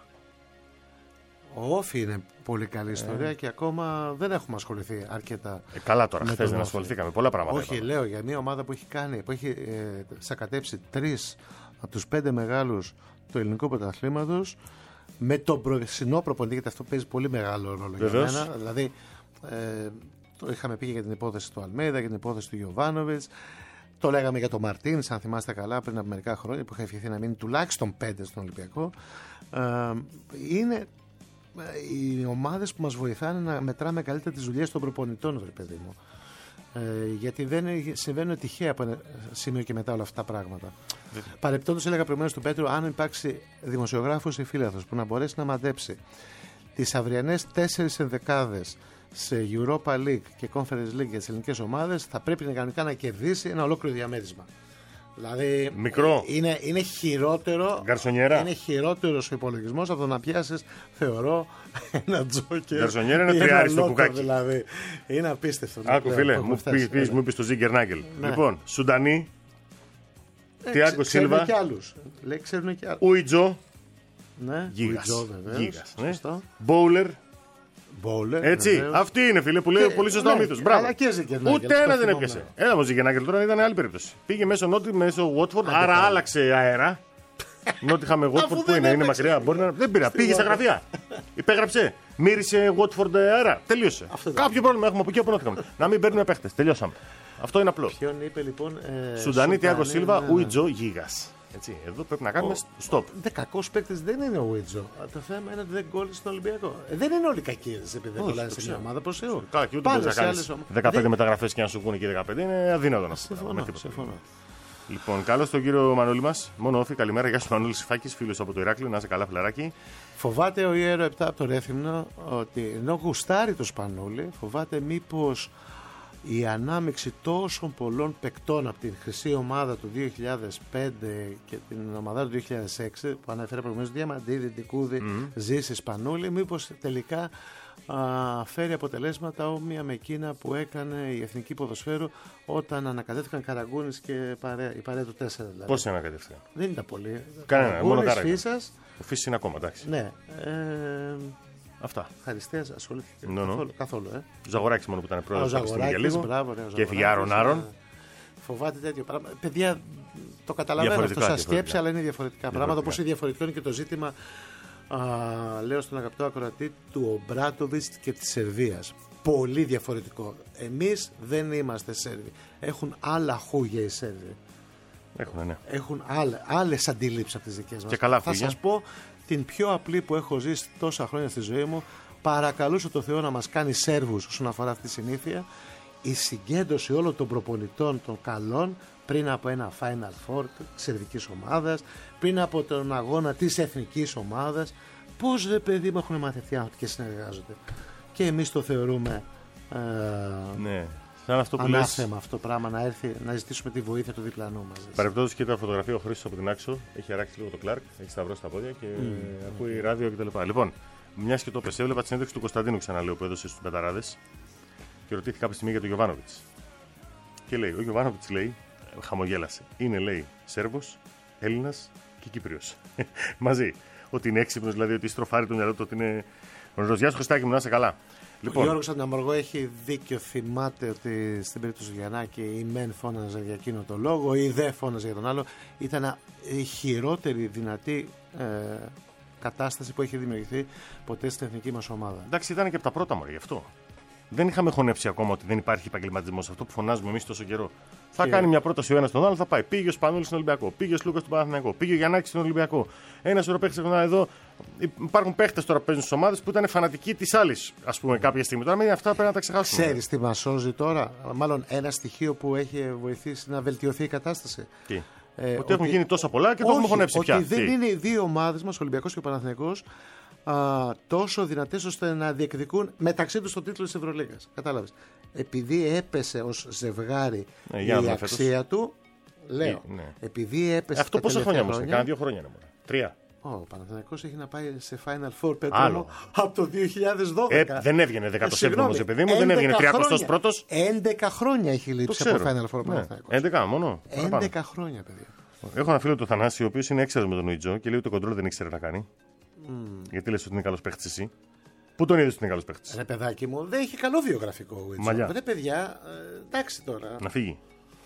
Ο Όφη είναι πολύ καλή ιστορία και ακόμα δεν έχουμε ασχοληθεί αρκετά. Ε, καλά τώρα, με χθε τον δεν Όφη. ασχοληθήκαμε. Πολλά πράγματα. Όχι, είπαμε. λέω για μια ομάδα που έχει κάνει, που έχει ε, σακατέψει τρεις από τους πέντε μεγάλους του ελληνικού πρωταθλήματος με τον προεσινό προπονητή, γιατί αυτό παίζει πολύ μεγάλο ρόλο Βεβαίως. για μένα. Δηλαδή, ε, το είχαμε πει για την υπόθεση του Αλμέιδα, για την υπόθεση του Γιοβάνοβιτς. Το λέγαμε για τον Μαρτίνς, αν θυμάστε καλά, πριν από μερικά χρόνια που είχε ευχηθεί να μείνει τουλάχιστον πέντε στον Ολυμπιακό. Ε, είναι οι ομάδες που μας βοηθάνε να μετράμε καλύτερα τις δουλειές των προπονητών, ρε παιδί μου. Ε, γιατί δεν είναι- συμβαίνουν τυχαία από ένα σημείο και μετά όλα αυτά τα πράγματα. Παρεπτόντως, έλεγα προηγουμένως του Πέτρου, αν υπάρξει δημοσιογράφος ή φίλαθος που να μπορέσει να μαντέψει τις αυριανές τέσσερις ενδεκάδες σε Europa League και Conference League για τις ελληνικές ομάδες, θα πρέπει να κανονικά να κερδίσει ένα ολόκληρο διαμέρισμα. Δηλαδή, Μικρό. Είναι, είναι χειρότερο. Γκαρσονιέρα. Είναι χειρότερος ο υπολογισμός από το να πιάσεις, θεωρώ, ένα τζόκερ. Γκαρσονιέρα είναι ή ένα τριάρι στο λότο, κουκάκι. Δηλαδή. Είναι απίστευτο. Άκου Ναι, φίλε, το μου έχουμε φτάσει. πει- μου είπε το Ζίγκερ Νάγκελ. Ναι. Λοιπόν, Σουντανί, Ε, Τιάγκο ξε- ξέρουν Σίλβα, και άλλους. Λέει, ξέρουν και άλλους. Ουιτζο, Ναι, Γίγας. Ουιτζό, βεβαίως. Γίγας, ναι. Σωστό. Μπόουλερ, Μπόλερ. Έτσι. Βεβαίως. Αυτή είναι, φίλε, που λέει Και- πολύ σωστά ο ναι, μύθος. Μπράβο. αλλά και Ζικερνάκη, Ούτε το ένα δεν θυμόμαι. έπιασε. Έλα μου Ζικερνάκη τώρα ήταν άλλη περίπτωση. Πήγε μέσω Νότι, μέσω Watford, άρα άλλαξε αέρα. Νότι είχαμε Watford που δεν είναι, είναι έπαιξε. μακριά. Μπορεί να... Δεν πήρα. Πήγε στα γραφεία. Υπέγραψε. Μύρισε Watford αέρα. Τελείωσε. Κάποιο πρόβλημα έχουμε από εκεί από Νότιχαμ. Να μην παίρνουμε παίχτες. Τελειώσαμε. Αυτό είναι απλό. Ποιον είπε λοιπόν. Ε, Σουντανί, Τιάγκο Σίλβα, ναι, ναι. Ουιτζο, Γίγα. Έτσι, εδώ πρέπει να κάνουμε stop. Δεν κακός παίκτης δεν είναι ο Βίτζο. Το θέμα είναι ότι δεν κόλλησε στον Ολυμπιακό. Ε, δεν είναι όλοι κακοί επειδή δεν Όχι, κολλάνε το σε ξέρω. μια ομάδα προς Θεού. Καλά, και ούτε Πάνε μπορεί να σε κάνει άλλες ομάδες. δεκαπέντε Δεν- μεταγραφές και να σου βγουν και δεκαπέντε. Είναι αδύνατο να Συμφωνώ. συμφωνώ. Λοιπόν, καλώ τον κύριο Μανώλη μα. Μόνο όφη, καλημέρα. Γεια σου, Μανώλη Φάκη, φίλο από το Ηράκλειο. Να είσαι καλά, φιλαράκι. Φοβάται ο Ιέρο επτά από το Ρέθυμνο ότι ενώ γουστάρει το Σπανούλι, φοβάται μήπως η ανάμειξη τόσων πολλών παικτών από την χρυσή ομάδα του δύο χιλιάδες πέντε και την ομάδα του δύο χιλιάδες έξι που ανέφερε προηγουμένως Διαμαντίδη, Ντικούδη, mm. Ζήση, Σπανούλη, μήπως τελικά α, φέρει αποτελέσματα όμοια με εκείνα που έκανε η Εθνική Ποδοσφαίρου όταν ανακατεύτηκαν Καραγκούνης και η παρέα, η παρέα του τέσσερα. Δηλαδή. Πώ είναι ανακατεύτηκαν. Δεν ήταν πολύ. Κανένα, μόνο Καραγκούνης. Φύσας, Ο Φύση είναι ακόμα, εντάξει. ναι. Ε, Αυτά. Χαριστέας ασχολήθηκε No, no. καθόλου, καθόλου ε. Ο Ζαγοράκη μόνο που ήταν Ο πρόεδρο για Ζαγοράκης, λίγο. μπράβο, ναι, ο Και έφυγε Ζαγοράκης, Άρον Άρον. ε, Φοβάται τέτοιο πράγμα. Παιδιά, το καταλαβαίνω αυτό Διαφορετικά, σαν σκέψη, διαφορετικά. αλλά είναι διαφορετικά πράγματα. Όπως είναι διαφορετικό είναι και το ζήτημα, α, λέω στον αγαπητό ακροατή, του Ομπράτοβιτς και της Σερβίας. Πολύ διαφορετικό. Εμείς δεν είμαστε Σέρβοι. Έχουν άλλα χούγια οι Σέρβοι. Έχουν, ναι. Έχουν άλλες αντιλήψεις από τις δικές μας. Και καλά Θα χούγια. σας πω την πιο απλή που έχω ζήσει τόσα χρόνια στη ζωή μου. Παρακαλούσα το Θεό να μας κάνει Σέρβους όσον αφορά αυτή τη συνήθεια. Η συγκέντρωση όλων των προπονητών των καλών πριν από ένα Final Four της σερβικής ομάδας, πριν από τον αγώνα της εθνικής ομάδας. Πώς ρε παιδί μου έχουν μαθευτεί άνθρωποι και συνεργάζονται. Και εμείς το θεωρούμε ε, Ναι. Σαν αυτό που λες. ανάθεμα αυτό το πράγμα να έρθει να ζητήσουμε τη βοήθεια του διπλανού μας. Παρεπτόντως, κοίτα φωτογραφία ο Χρήστος από την Άξο. Έχει αράξει λίγο το Κλάρκ, έχει σταυρώσει τα πόδια και mm. ακούει ράδιο κτλ. Λοιπόν, μια και το πες, έβλεπα τη συνέντευξη του Κωνσταντίνου, ξαναλέω, που έδωσε στους Μπεταράδες και ρωτήθηκε κάποια στιγμή για τον Γιοβάνοβιτς. Και λέει: ο Γιοβάνοβιτς λέει, χαμογέλασε. Είναι, λέει, Σέρβος, Έλληνας και Κύπριος. Μαζί. Ότι είναι έξυπνος, δηλαδή ότι στροφάρει το μυαλό του, ότι είναι. Ο Γεια σου, Χριστάκη μου, να είσαι καλά. Λοιπόν. Ο Γιώργος Ανταμοργό έχει δίκιο, θυμάται ότι στην περίπτωση του Γιαννάκη η μεν φώναζε για εκείνο το λόγο, η δε φώναζε για τον άλλο. Ήταν η χειρότερη δυνατή ε, κατάσταση που έχει δημιουργηθεί ποτέ στην εθνική μας ομάδα. Εντάξει, ήταν και από τα πρώτα μωρέ, γι' αυτό. Δεν είχαμε χωνέψει ακόμα ότι δεν υπάρχει επαγγελματισμός. Αυτό που φωνάζουμε εμείς τόσο καιρό. Θα Και... κάνει μια πρόταση ο ένας στον άλλο, θα πάει. Πήγε ο Σπανούλης στον Ολυμπιακό, πήγε ο Λούκας στον Παναθηναϊκό, πήγε ο Γιαννάκης στον Ολυμπιακό. Ένα σωρό παίχτες έχουν εδώ. Υπάρχουν παίχτες τώρα που παίζουν στις ομάδες που ήταν φανατικοί της άλλης, ας πούμε, κάποια στιγμή. Τώρα με αυτά πρέπει να τα ξεχάσουμε. Ξέρεις τι μας σώζει τώρα, μάλλον ένα στοιχείο που έχει βοηθήσει να βελτιωθεί η κατάσταση. Τι? Ε, ότι, ότι έχουν γίνει τόσα πολλά και το όχι, έχουμε χωνέψει ότι πια. δεν Τι? είναι οι δύο ομάδες μας, ο Ολυμπιακός και ο Παναθηναϊκός, α, τόσο δυνατές ώστε να διεκδικούν μεταξύ τους το τίτλο της Ευρωλίγας. Κατάλαβες. Επειδή έπεσε ως ζευγάρι Ναι, η για να δούμε αξία φέτος. του, λέω, Ναι. επειδή έπεσε Αυτό τα πόσα τελευταία χρόνια όμως είναι, κάνα δύο χρόνια είναι μόνο. Τρία. Ο Παναθηναϊκός έχει να πάει σε Final Four Άλλο. από το δύο χιλιάδες δώδεκα. Ε, δεν έβγαινε δεκατοσέβδομος, Συγγνώμη, παιδί μου, δεν έβγαινε έντεκα τριακοστός πρώτος. χρόνια. έντεκα χρόνια έχει Το λείψει από ξέρω. Final Four ο Ναι. Παναθηναϊκός. έντεκα μόνο. παραπάνω. έντεκα χρόνια, παιδιά. Έχω ένα φίλο του Θανάση, ο οποίος είναι έξαλλος με τον Ουιτζό και λέει ότι το κοντρόλ δεν ήξερε να κάνει. Mm. Γιατί λες ότι είναι καλός παίχτης εσύ. Πού τον είδες ότι είναι καλός παίχτης? Ρε παιδάκι μου, δεν έχει καλό βιογραφικό ο Βίτσο. Μαλλιά. Ρε παιδιά, ε, εντάξει τώρα. Να φύγει.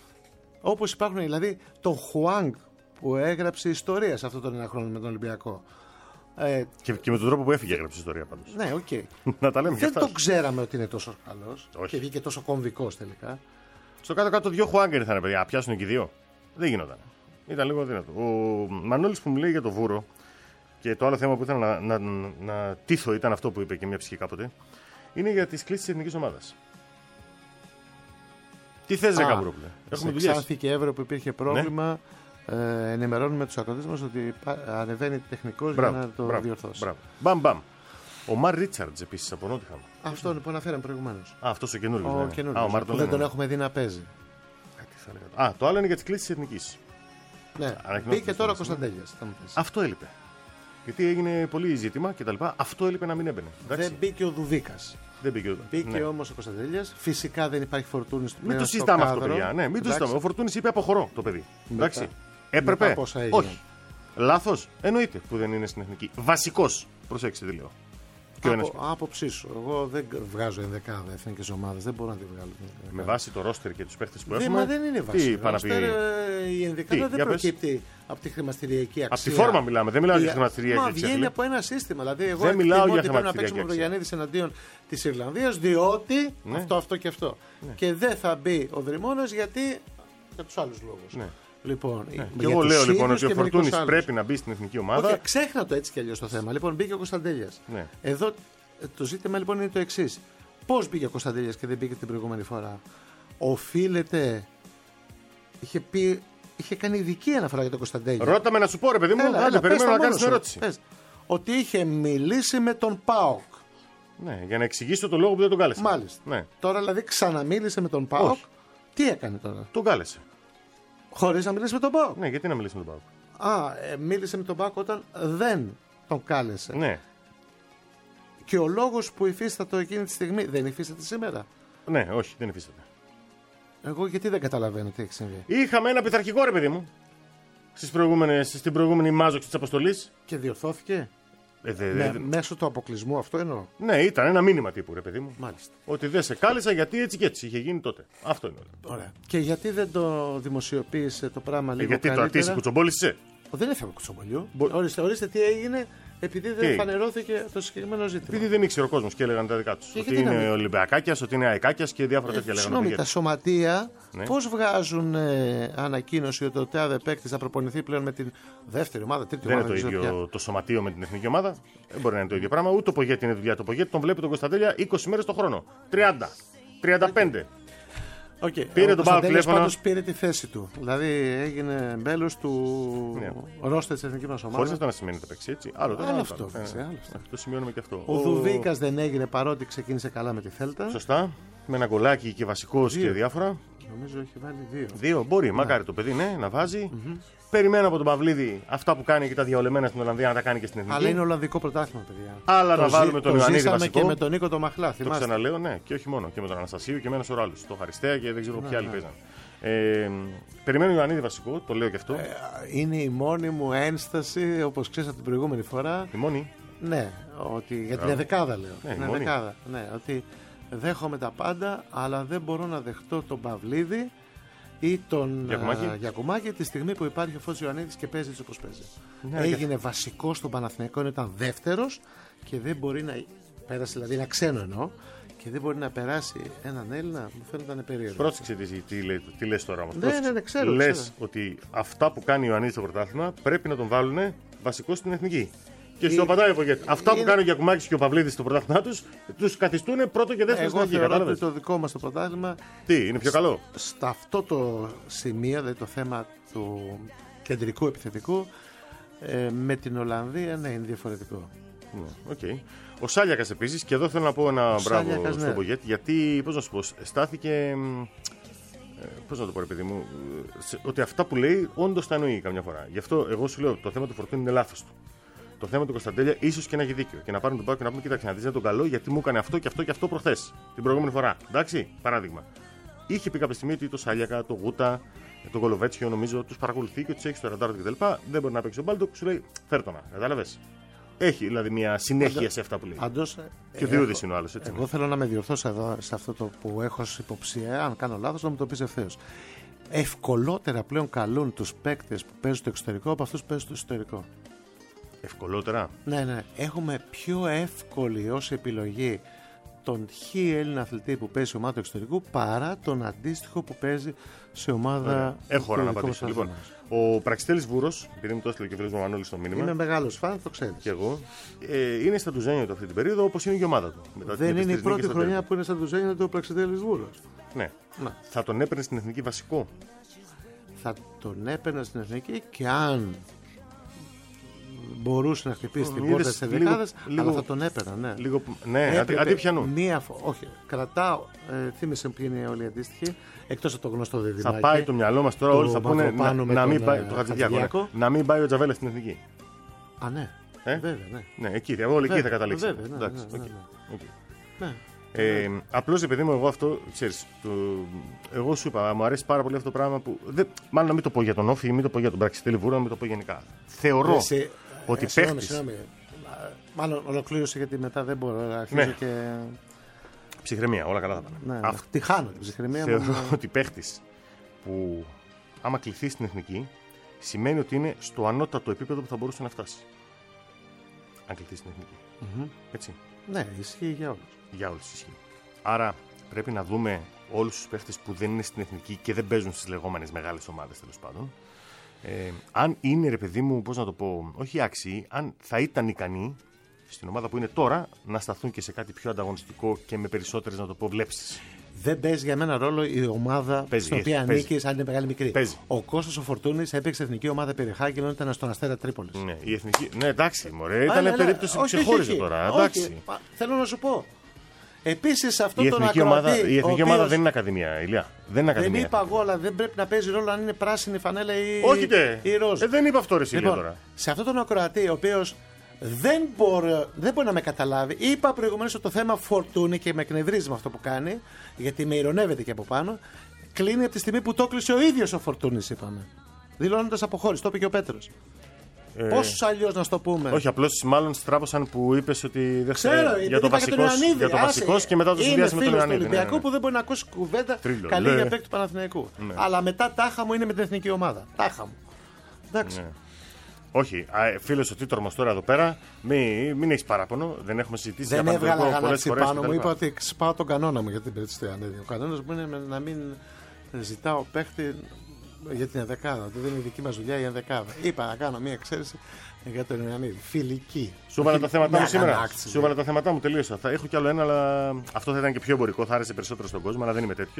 Όπως υπάρχουν δηλαδή τον Χουάνγκ που έγραψε ιστορία σε αυτόν τον ένα χρόνο με τον Ολυμπιακό. Ε, Και, και με τον τρόπο που έφυγε έγραψε ιστορία πάντως. ναι, οκ. Okay. Να τα λέμε και Δεν αυτά. το ξέραμε ότι είναι τόσο καλός Όχι. και βγήκε τόσο κομβικός τελικά. Στο κάτω-κάτω δύο Χουάγκερ ήρθαν, παιδιά. Πιάσουν και οι δύο. Δεν γινόταν. Ήταν λίγο αδύνατο. Ο Μανώλης που μου λέει για το Βούρο και το άλλο θέμα που ήθελα να, να, να, να τύθω ήταν αυτό που είπε και μια ψυχή κάποτε. Είναι για τις κλήσεις της εθνικής ομάδας. Τι θες, ρε Καμπρόπουλε? Έχουμε σε δουλειές. Ξάνθη και Εύρο που υπήρχε πρόβλημα, ε, ενημερώνουμε τους ακροτές μας ότι ανεβαίνει τεχνικός για να το μπράβο, διορθώσει. μπράβο. Μπαμ, μπαμ. Ο Μαρ Ρίτσαρτζ επίσης από Νότιχαμ. Αυτό λοιπόν αναφέραμε προηγουμένως. Α, αυτός ο καινούργιος. Ο ναι. Α, ο καινούργιος, Μαρ που τον δεν τον λένε. έχουμε δει να παίζει. Κάτι θα έλεγα. Α, το άλλο είναι για τις κλήσεις της εθνικής. Ναι, Ανακοινώθηκε μπήκε τώρα ο στο Κωνσταντέλιας. θα μου πεις. Αυτό έλειπε. Γιατί έγινε πολύ ζήτημα και τα λοιπά. Αυτό έλειπε να μην έμπαινε. Εντάξει. Δεν μπήκε ο Δουβίκας. Δεν μπήκε. Μπήκε Ναι. όμως ο Κωνσταντέλιας. Φυσικά δεν υπάρχει Φορτούνης του Μην το συζητάμε αυτό, παιδιά. Ναι, μην το συζητάμε. Ο Φορτούνης είπε αποχωρώ το παιδί. Εντάξει. Έπρεπε. μετά πόσα έγινε. Όχι. Λάθος. Εννοείται που δεν είναι στην εθνική. Βασικός. Προσέξτε τι λέω. και ο ένας. Από, άποψή σου. Εγώ δεν βγάζω ενδεκάδα εθνικές ομάδες. Δεν μπορώ να τη βγάλω. Με βάση το ρόστερ και τους παίχτες που δεν, έχουμε. Μα δεν είναι βάση. Τι πάνε να πει. Η ενδεκάδα δεν προκύπτει πες. από τη χρηματιστηριακή αξία. Από τη φόρμα μιλάμε. Δεν μιλάω για χρηματιστηριακή αξία. αξία. Μα βγαίνει από ένα σύστημα. Δηλαδή, εγώ δεν μιλάω για ότι πρέπει να χρηματιστηριακή παίξουμε αξία. το Γιαννίδης εναντίον της Ιρλανδίας, διότι ναι. αυτό, αυτό και αυτό. Ναι. Και δεν θα μπει ο Δρυμώνας γιατί. Για τους άλλους λόγους. Ναι. Λοιπόν, ναι. Και εγώ λέω λοιπόν ότι ο Φορτούνης πρέπει να μπει στην εθνική ομάδα. Όχι, ξέχνα το έτσι κι αλλιώς το θέμα. Λοιπόν, μπήκε ο Κωνσταντέλιας. Ναι. Εδώ το ζήτημα λοιπόν είναι το εξής. Πώς μπήκε ο Κωνσταντέλιας και δεν μπήκε την προηγούμενη φορά? Οφείλεται. Είχε, πει, είχε κάνει ειδική αναφορά για τον Κωνσταντέλια. Ρώτα με να σου πω, ρε παιδί μου, έλα, έλα, περιμένω να κάνεις την ερώτηση. Πες, ότι είχε μιλήσει με τον ΠΑΟΚ. Ναι, για να εξηγήσω το λόγο που δεν τον κάλεσε. Μάλιστα. Ναι. Τώρα δηλαδή ξαναμίλησε με τον ΠΑΟΚ. Τι έκανε τώρα? Τον κάλεσε. Χωρίς να μιλήσει με τον ΠΑΟΚ. Ναι, γιατί να μιλήσει με τον ΠΑΟΚ? Α, ε, μίλησε με τον ΠΑΟΚ όταν δεν τον κάλεσε. Ναι. Και ο λόγος που υφίστατο εκείνη τη στιγμή δεν υφίσταται σήμερα. Ναι, όχι, δεν υφίσταται. Εγώ γιατί δεν καταλαβαίνω τι έχει συμβεί. Είχαμε ένα πειθαρχικό, ρε παιδί μου. Στις προηγούμενες, στην προηγούμενη μάζοξη της αποστολής. Και διορθώθηκε. Ε, δε, Με, δε, μέσω του αποκλεισμού, αυτό εννοώ. Ναι, ήταν ένα μήνυμα τύπου, ρε παιδί μου. Μάλιστα. Ότι δεν σε κάλεσα γιατί έτσι και έτσι είχε γίνει τότε. Αυτό είναι όλο. Ωραία. Και γιατί δεν το δημοσιοποίησε το πράγμα λίγο ε, γιατί καλύτερα? το αρτήσει κουτσομπόλησε. Δεν έφερε κουτσομπολιού. Μπο... Ορίστε, ορίστε τι έγινε επειδή δεν τι? φανερώθηκε το συγκεκριμένο ζήτημα. Επειδή δεν ήξερε ο κόσμος και έλεγαν τα δικά του. Ότι είναι μην... Ολυμπιακάκιας, ότι είναι Αεκάκιας και διάφορα τέτοια λέγανε. Συγγνώμη, τα σωματεία ναι. πώς βγάζουν ε, ανακοίνωση ότι ο τάδε παίκτη θα προπονηθεί πλέον με την δεύτερη ομάδα, τρίτη δεν ομάδα. Δεν είναι το ίδιο το σωματείο με την εθνική ομάδα. Δεν μπορεί να είναι το ίδιο πράγμα. Ούτε το Πογέτη είναι δουλειά. Το Πογέτη τον βλέπει τον Κωνσταντέλια είκοσι μέρες το χρόνο. τριάντα, τριάντα πέντε. Okay. Πήρε ο τον Πάο τηλέφωνο. Πάντως πήρε τη θέση του. Δηλαδή έγινε μέλος του ναι. ρόστερ της εθνικής μας ομάδας. Χωρίς αυτό να σημαίνει ότι θα παίξει έτσι. Άλλο, άλλο, άλλο αυτό. Ε, ε, άλλο αυτό. Το σημειώνουμε και αυτό. Ο, ο... Δουβίκας δεν έγινε παρότι ξεκίνησε καλά με τη Θέλτα. Σωστά. Με ένα γκολάκι και βασικός και διάφορα. Νομίζω έχει βάλει δύο. Δύο, μπορεί. Ναι. Μακάρι το παιδί ναι, να βάζει. Mm-hmm. Περιμένω από τον Παυλίδη αυτά που κάνει και τα διαολεμένα στην Ολλανδία να τα κάνει και στην εθνική. Αλλά είναι Ολλανδικό πρωτάθλημα, παιδιά. Αλλά το να βάλουμε τον Ιωαννίδη βασικό. Το και με τον Νίκο το Μαχλά. Το ξαναλέω, ναι, και όχι μόνο. Και με τον Αναστασίου και με ένα σωρό άλλους. Το Χαριστέα και δεν ξέρω ποιοι άλλοι παίζαν. Ε, περιμένω Ιωαννίδη βασικό, το λέω και αυτό. Ε, είναι η μόνη μου ένσταση, όπως ξέρεις από την προηγούμενη φορά. Η μόνη. Ναι, ότι, για την δεκάδα λέω. Ναι, την δεκάδα, ναι, ότι δέχομαι τα πάντα, αλλά δεν μπορώ να δεχτώ τον Παυλίδη ή τον Γιακουμάκη. uh, Γιακουμάκη τη στιγμή που υπάρχει ο Φώτης Ιωαννίδης και παίζει έτσι όπως παίζει. Ναι, έγινε και... βασικός στον Παναθηναϊκό, ήταν δεύτερος και δεν μπορεί να πέρασε, δηλαδή ένα ξένο εννοώ, και δεν μπορεί να περάσει έναν Έλληνα, μου φαίνεται να είναι περίεργο. Πρόσεξε τι, τι, τι, τι λες τώρα όμως. Ναι, ναι, ναι, ξέρω. Λες ξέρω. ότι αυτά που κάνει ο Ιωαννίδης στο πρωτάθλημα πρέπει να τον βάλουν βασικό στην εθνική. Και σου απαντάει ο Πογέτη. Αυτά είναι... που κάνει ο Γιακουμάκης και ο Παυλίδης στο πρωτάθλημά τους, τους καθιστούν πρώτο και δεύτερο στην εθνική. Εγώ θεωρώ ότι το δικό μας το πρωτάθλημα. Τι, είναι πιο καλό. Σε αυτό το σημείο, δηλαδή το θέμα του κεντρικού επιθετικού, ε, με την Ολλανδία, ναι, είναι διαφορετικό. Ναι, okay. Ο Σάλιακας επίσης, και εδώ θέλω να πω ένα μπράβο Σάλιακας, στον ναι. Πογέτη, γιατί πώς να σου πω, στάθηκε. Ε, πώς να το πω, ρε παιδί μου, σε, ότι αυτά που λέει όντως τα εννοεί καμιά φορά. Γι' αυτό εγώ σου λέω: το θέμα του Φορτούνη είναι λάθος του. Το θέμα του Κωνσταντέλια ίσως και να έχει δίκιο. Και να πάρουν τον Πάο και να πούμε: κοίταξε, να δεις, δεν τον καλό γιατί μου έκανε αυτό και αυτό και αυτό προχθές. Την προηγούμενη φορά. Εντάξει, παράδειγμα. Είχε πει κάποια στιγμή ότι το Σάλιακα, το Γούτα, το Κολοβέτσιο νομίζω του παρακολουθεί και του έχει στο ραντάρ του κτλ. Δεν μπορεί να παίξει ο Μπάλτοκ, σου λέει: φέρτο να. Κατάλαβες. Έχει δηλαδή μια συνέχεια Αντα... σε αυτά που λέει. Αντός, και ο Διούδης είναι ο άλλος. Εγώ ναι. θέλω να με διορθώσω εδώ σε αυτό το που έχω ως υποψία. Αν κάνω λάθος, να μου το πεις ευθέως. Ευκολότερα πλέον καλούν τους παίκτες που παίζουν στο εξωτερικό από αυτούς που παίζουν στο εσωτερικό. Ευκολότερα. Ναι, ναι. Έχουμε πιο εύκολη ως επιλογή τον χ Έλληνα αθλητή που παίζει σε ομάδα του εξωτερικού παρά τον αντίστοιχο που παίζει σε ομάδα. Ωραία. Έχω ώρα να απαντήσω. Λοιπόν, ο Πραξιτέλης Βούρος, επειδή μου το έστειλε και ο φίλος μου Μανώλης στο μήνυμα. Είμαι μεγάλος φαν, το ξέρεις. Και εγώ. Ε, είναι στα ντουζένια του αυτή την περίοδο, όπως είναι και η ομάδα του. Μετά δεν είναι η πρώτη χρονιά που είναι στα ντουζένια του ο Πραξιτέλης Βούρος. Ναι. Να. Θα τον έπαιρνε στην εθνική βασικό. Θα τον έπαιρνε στην εθνική και αν μπορούσε να χτυπήσει την πόρτα της δεκάδας, αλλά θα τον έπαιρνα, ναι. Λίγο, ναι, αντί πιανού. Μία, όχι, κρατάω, ε, θύμισε ποιοι είναι όλοι οι αντίστοιχοι, εκτός από το γνωστό διδυμάκι. Θα πάει το μυαλό μας τώρα, όλοι θα πούνε να, να, μην πάει, το Χατζηδιάκο, να μην πάει ο Τζαβέλα στην εθνική. Α, ναι, ε? βέβαια, ναι. Ναι, εκεί, όλοι εκεί θα καταλήξει. Ε, απλώς επειδή μου εγώ αυτό, ξέρεις, το, εγώ σου είπα, μου αρέσει πάρα πολύ αυτό το πράγμα που. Δεν, μάλλον να μην το πω για τον Όφη, μην το πω για τον Πραξιτέλη Βούρο, να μην το πω γενικά. Θεωρώ Εσύ, ότι ε, παίχτης. Μάλλον ολοκλήρωσε γιατί μετά δεν μπορώ να αρχίσω Ναι. και. Ψυχραιμία, όλα καλά θα πάνε. Ναι, Αυτό τη χάνω την ψυχραιμία μου. θεωρώ ότι παίχτης που άμα κληθεί στην εθνική σημαίνει ότι είναι στο ανώτατο επίπεδο που θα μπορούσε να φτάσει. Αν κληθεί στην εθνική. Μμμ. Έτσι. Ναι, ισχύει για όλους. Για όλους ισχύει. Άρα πρέπει να δούμε όλους τους παίχτες που δεν είναι στην εθνική και δεν παίζουν στις λεγόμενες μεγάλες ομάδες τέλος πάντων. Ε, αν είναι, ρε παιδί μου, πώς να το πω, όχι άξιοι, αν θα ήταν ικανοί στην ομάδα που είναι τώρα να σταθούν και σε κάτι πιο ανταγωνιστικό και με περισσότερες, να το πω, βλέψεις. Δεν παίζει για μένα ρόλο η ομάδα Παίζει, στην οποία παίζει. ανήκει, αν είναι μεγάλη μικρή. Παίζει. Ο Κώστας ο Φορτούνης έπαιξε εθνική ομάδα Περιχάκη ενώ ήταν στον Αστέρα Τρίπολης. Ναι, η εθνική... ναι εντάξει, μωρέ, Α, ήταν ναι, ναι. περίπτωση που Όχι, όχι, ξεχώριζε όχι. τώρα. Όχι, Εντάξει. μα, θέλω να σου πω. Επίσης αυτό Η τον εθνική, ακροατή, ομάδα, η εθνική ο οποίος- ομάδα δεν είναι ακαδημία, Ηλία. Δεν είναι Δεν ακαδημία. είπα εγώ, αλλά δεν πρέπει να παίζει ρόλο αν είναι πράσινη φανέλα ή, Όχι τε. ή ροζ. Ε, δεν είπα αυτό, ρε Ηλία, Λοιπόν, τώρα. σε αυτόν τον ακροατή, ο οποίος δεν μπορεί, δεν μπορεί να με καταλάβει, είπα προηγουμένως ότι το θέμα Φορτούνη και με εκνευρίζει με αυτό που κάνει, γιατί με ηρωνεύεται και από πάνω, κλείνει από τη στιγμή που το έκλεισε ο ίδιος ο Φορτούνης, είπαμε. Δηλώνοντας αποχώρηση, το είπε και ο Πέτρος. Ε, Πώς αλλιώς να στο πούμε. Όχι, απλώς μάλλον στράβωσαν που είπες ότι δεν Ξέρω, ξέρει γιατί για το είπα και τον βασικός, Ιωαννίδη. για το Άσε, βασικός και μετά το είναι συνδυάσει με τον φίλος του Ιωαννίδη. Ναι, Ολυμπιακού ναι. που δεν μπορεί να ακούσει κουβέντα Τρίλο, καλή ναι. για παίκτη του Παναθηναϊκού. Ναι. Αλλά μετά τάχα μου είναι με την εθνική ομάδα. Τάχα μου. Εντάξει. Ναι. Όχι, φίλο ο Τίτορμος τώρα εδώ πέρα, μην, μην έχει παράπονο. Δεν έχουμε συζητήσει Δεν για έβγαλα Παναθηναϊκό πολλές γανάτσι φορές πάνω μου. κτλ. Είπα ότι σπάω τον κανόνα μου για την περίπτωση του Ιωαννίδη. Ο κανόνας μου είναι να μην ζητάω παίχτη για την ενδεκάδα. Δεν είναι η δική μας δουλειά η ενδεκάδα. Είπα να κάνω μια εξαίρεση για τον Ιωαννίδη. Φιλική. Σου έβαλα τα θέματα μια μου σήμερα. αγανάκτηση, Σου έβαλα τα θέματα μου, τελείωσα. Θα έχω κι άλλο ένα, αλλά αυτό θα ήταν και πιο εμπορικό. Θα άρεσε περισσότερο στον κόσμο, αλλά δεν είμαι τέτοιο.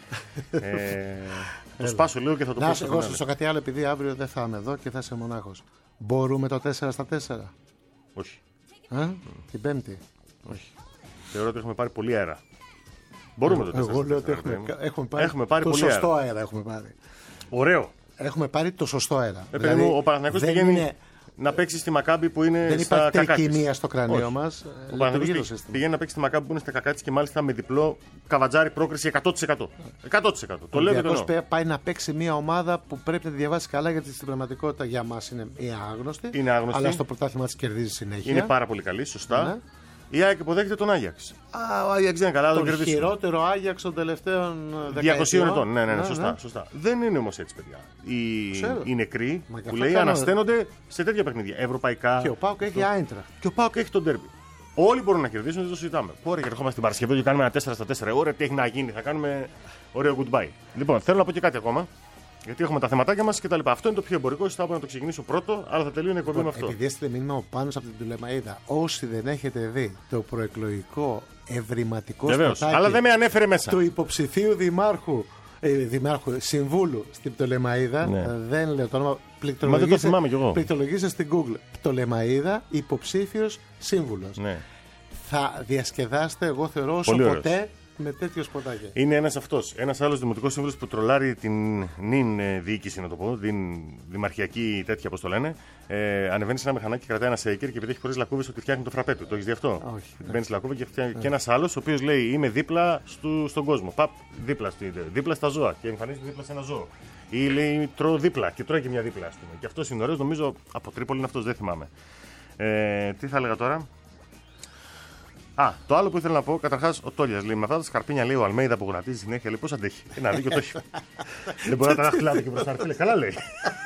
ε, το σπάσω λίγο και θα το Να πω σου στο εγώ φινάλε. σου κάτι άλλο, επειδή αύριο δεν θα είμαι εδώ και θα είσαι μονάχος. Μπορούμε το τέσσερα στα τέσσερα. Όχι. Ε? Την Πέμπτη. Όχι. Θεωρώ ότι έχουμε πάρει πολύ αέρα. Μπορούμε το τέσσερα Εγώ στα λέω ότι τέσσερα, έχουμε, παιδί μου. έχουμε πάρει, Έχουμε πάρει το πολύ σωστό αέρα. αέρα. Έχουμε πάρει. Ωραίο. Έχουμε πάρει το σωστό αέρα. Ε, παιδί μου, ο Παναθηναϊκός δεν πηγαίνει είναι- να παίξει στη Μακάμπη που είναι Δεν στα υπάρχει κακά της. τρικυμία στο κρανίο Όχι. μας. Ο Λειτουργεί το Παναθηναϊκός σύστημα. πηγαίνει να παίξει στη Μακάμπη που είναι στα κακά της και μάλιστα με διπλό καβατζάρι πρόκριση εκατό τοις εκατό. εκατό τοις εκατό. Το Ο λέω και το Ολυμπιακός εννοώ. πέ- πάει να παίξει μια ομάδα που πρέπει να τη διαβάσει καλά, γιατί στην πραγματικότητα για μας είναι η άγνωστη. Είναι άγνωστη. Αλλά στο πρωτάθλημα της κερδίζει συνέχεια. Είναι πάρα πολύ καλή, σωστά. Ναι. Η ΑΕΚ υποδέχεται τον Άγιαξ. Α, ο Άγιαξ δεν είναι καλά, θα τον Τον κερδίσουμε. χειρότερο Άγιαξ των τελευταίων δεκαετιών. διακοσίων ετών. Ναι, ναι, ναι, σωστά, σωστά. Δεν είναι όμως έτσι, παιδιά. Οι, Ξέρω. οι νεκροί Μα και που αυτό λέει κάνω- ανασταίνονται σε τέτοια παιχνίδια. Ευρωπαϊκά. Και ο Πάουκ έχει Άιντρα. Και ο Πάοκ έχει τον ντέρμπι. Όλοι μπορούν να κερδίσουν, δεν το συζητάμε. Ωραία, και ερχόμαστε την Παρασκευή και κάνουμε ένα τέσσερα στα τέσσερα. Ωραία, τι έχει να γίνει, θα κάνουμε ωραίο goodbye. Λοιπόν, θέλω να πω και κάτι ακόμα. Γιατί έχουμε τα θεματάκια μα και τα λοιπά. Αυτό είναι το πιο εμπορικό. Εσύ θα έπρεπε να το ξεκινήσω πρώτο, αλλά θα τελειώνει η εκπομπή με αυτό. Επειδή έστειλε μήνυμα ο Πάνος από την Τουλεμαΐδα, όσοι δεν έχετε δει το προεκλογικό ευρηματικό Βεβαίως. σποτάκι Αλλά δεν με ανέφερε μέσα. του υποψηφίου δημάρχου, ε, δημάρχου συμβούλου στην Πτολεμαΐδα, Ναι. ε, δεν λέω το όνομα, Μα δεν το πληκτρολογήστε, θυμάμαι κι εγώ. πληκτρολογήστε στην Google Πτολεμαΐδα υποψήφιος σύμβουλος. Ναι. Θα διασκεδάσετε, εγώ θεωρώ, όσο Πολύ ωραίος. ποτέ με τέτοιο σποτάκι. Είναι ένα αυτό. Ένα άλλο δημοτικό σύμβουλο που τρολάρει την νυν ε, διοίκηση, να το πω, την δημαρχιακή τέτοια, όπω το λένε. Ε, ανεβαίνει σε ένα μηχανάκι, κρατάει ένα σέικερ και επειδή έχει πολλέ λακκούβε ότι φτιάχνει το φραπέ του. Το έχει δει αυτό? Όχι. Μπαίνει λακκούβα και φτιάχνει. Και ένα άλλο, ο οποίο λέει: Είμαι δίπλα στου, στον κόσμο. Παπ, δίπλα, στη, δίπλα στα ζώα. Και εμφανίζεται δίπλα σε ένα ζώο. Ή λέει: Τρώω δίπλα και τρώει και μια δίπλα, α πούμε. Και αυτό είναι ωραίο, νομίζω από Τρίπολη είναι αυτό, δεν θυμάμαι. Ε, τι θα έλεγα τώρα. Α, το άλλο που ήθελα να πω, καταρχά, ο Τόλια λέει: Με αυτά τα σκαρπίνια, λέει ο Αλμέιδα που γονατίζει συνέχεια, λέει: Πώ αντέχει. Ένα δίκιο το έχει. Δεν μπορεί να τα δαχτυλάδια και μπροστά. Λέει: Καλά λέει.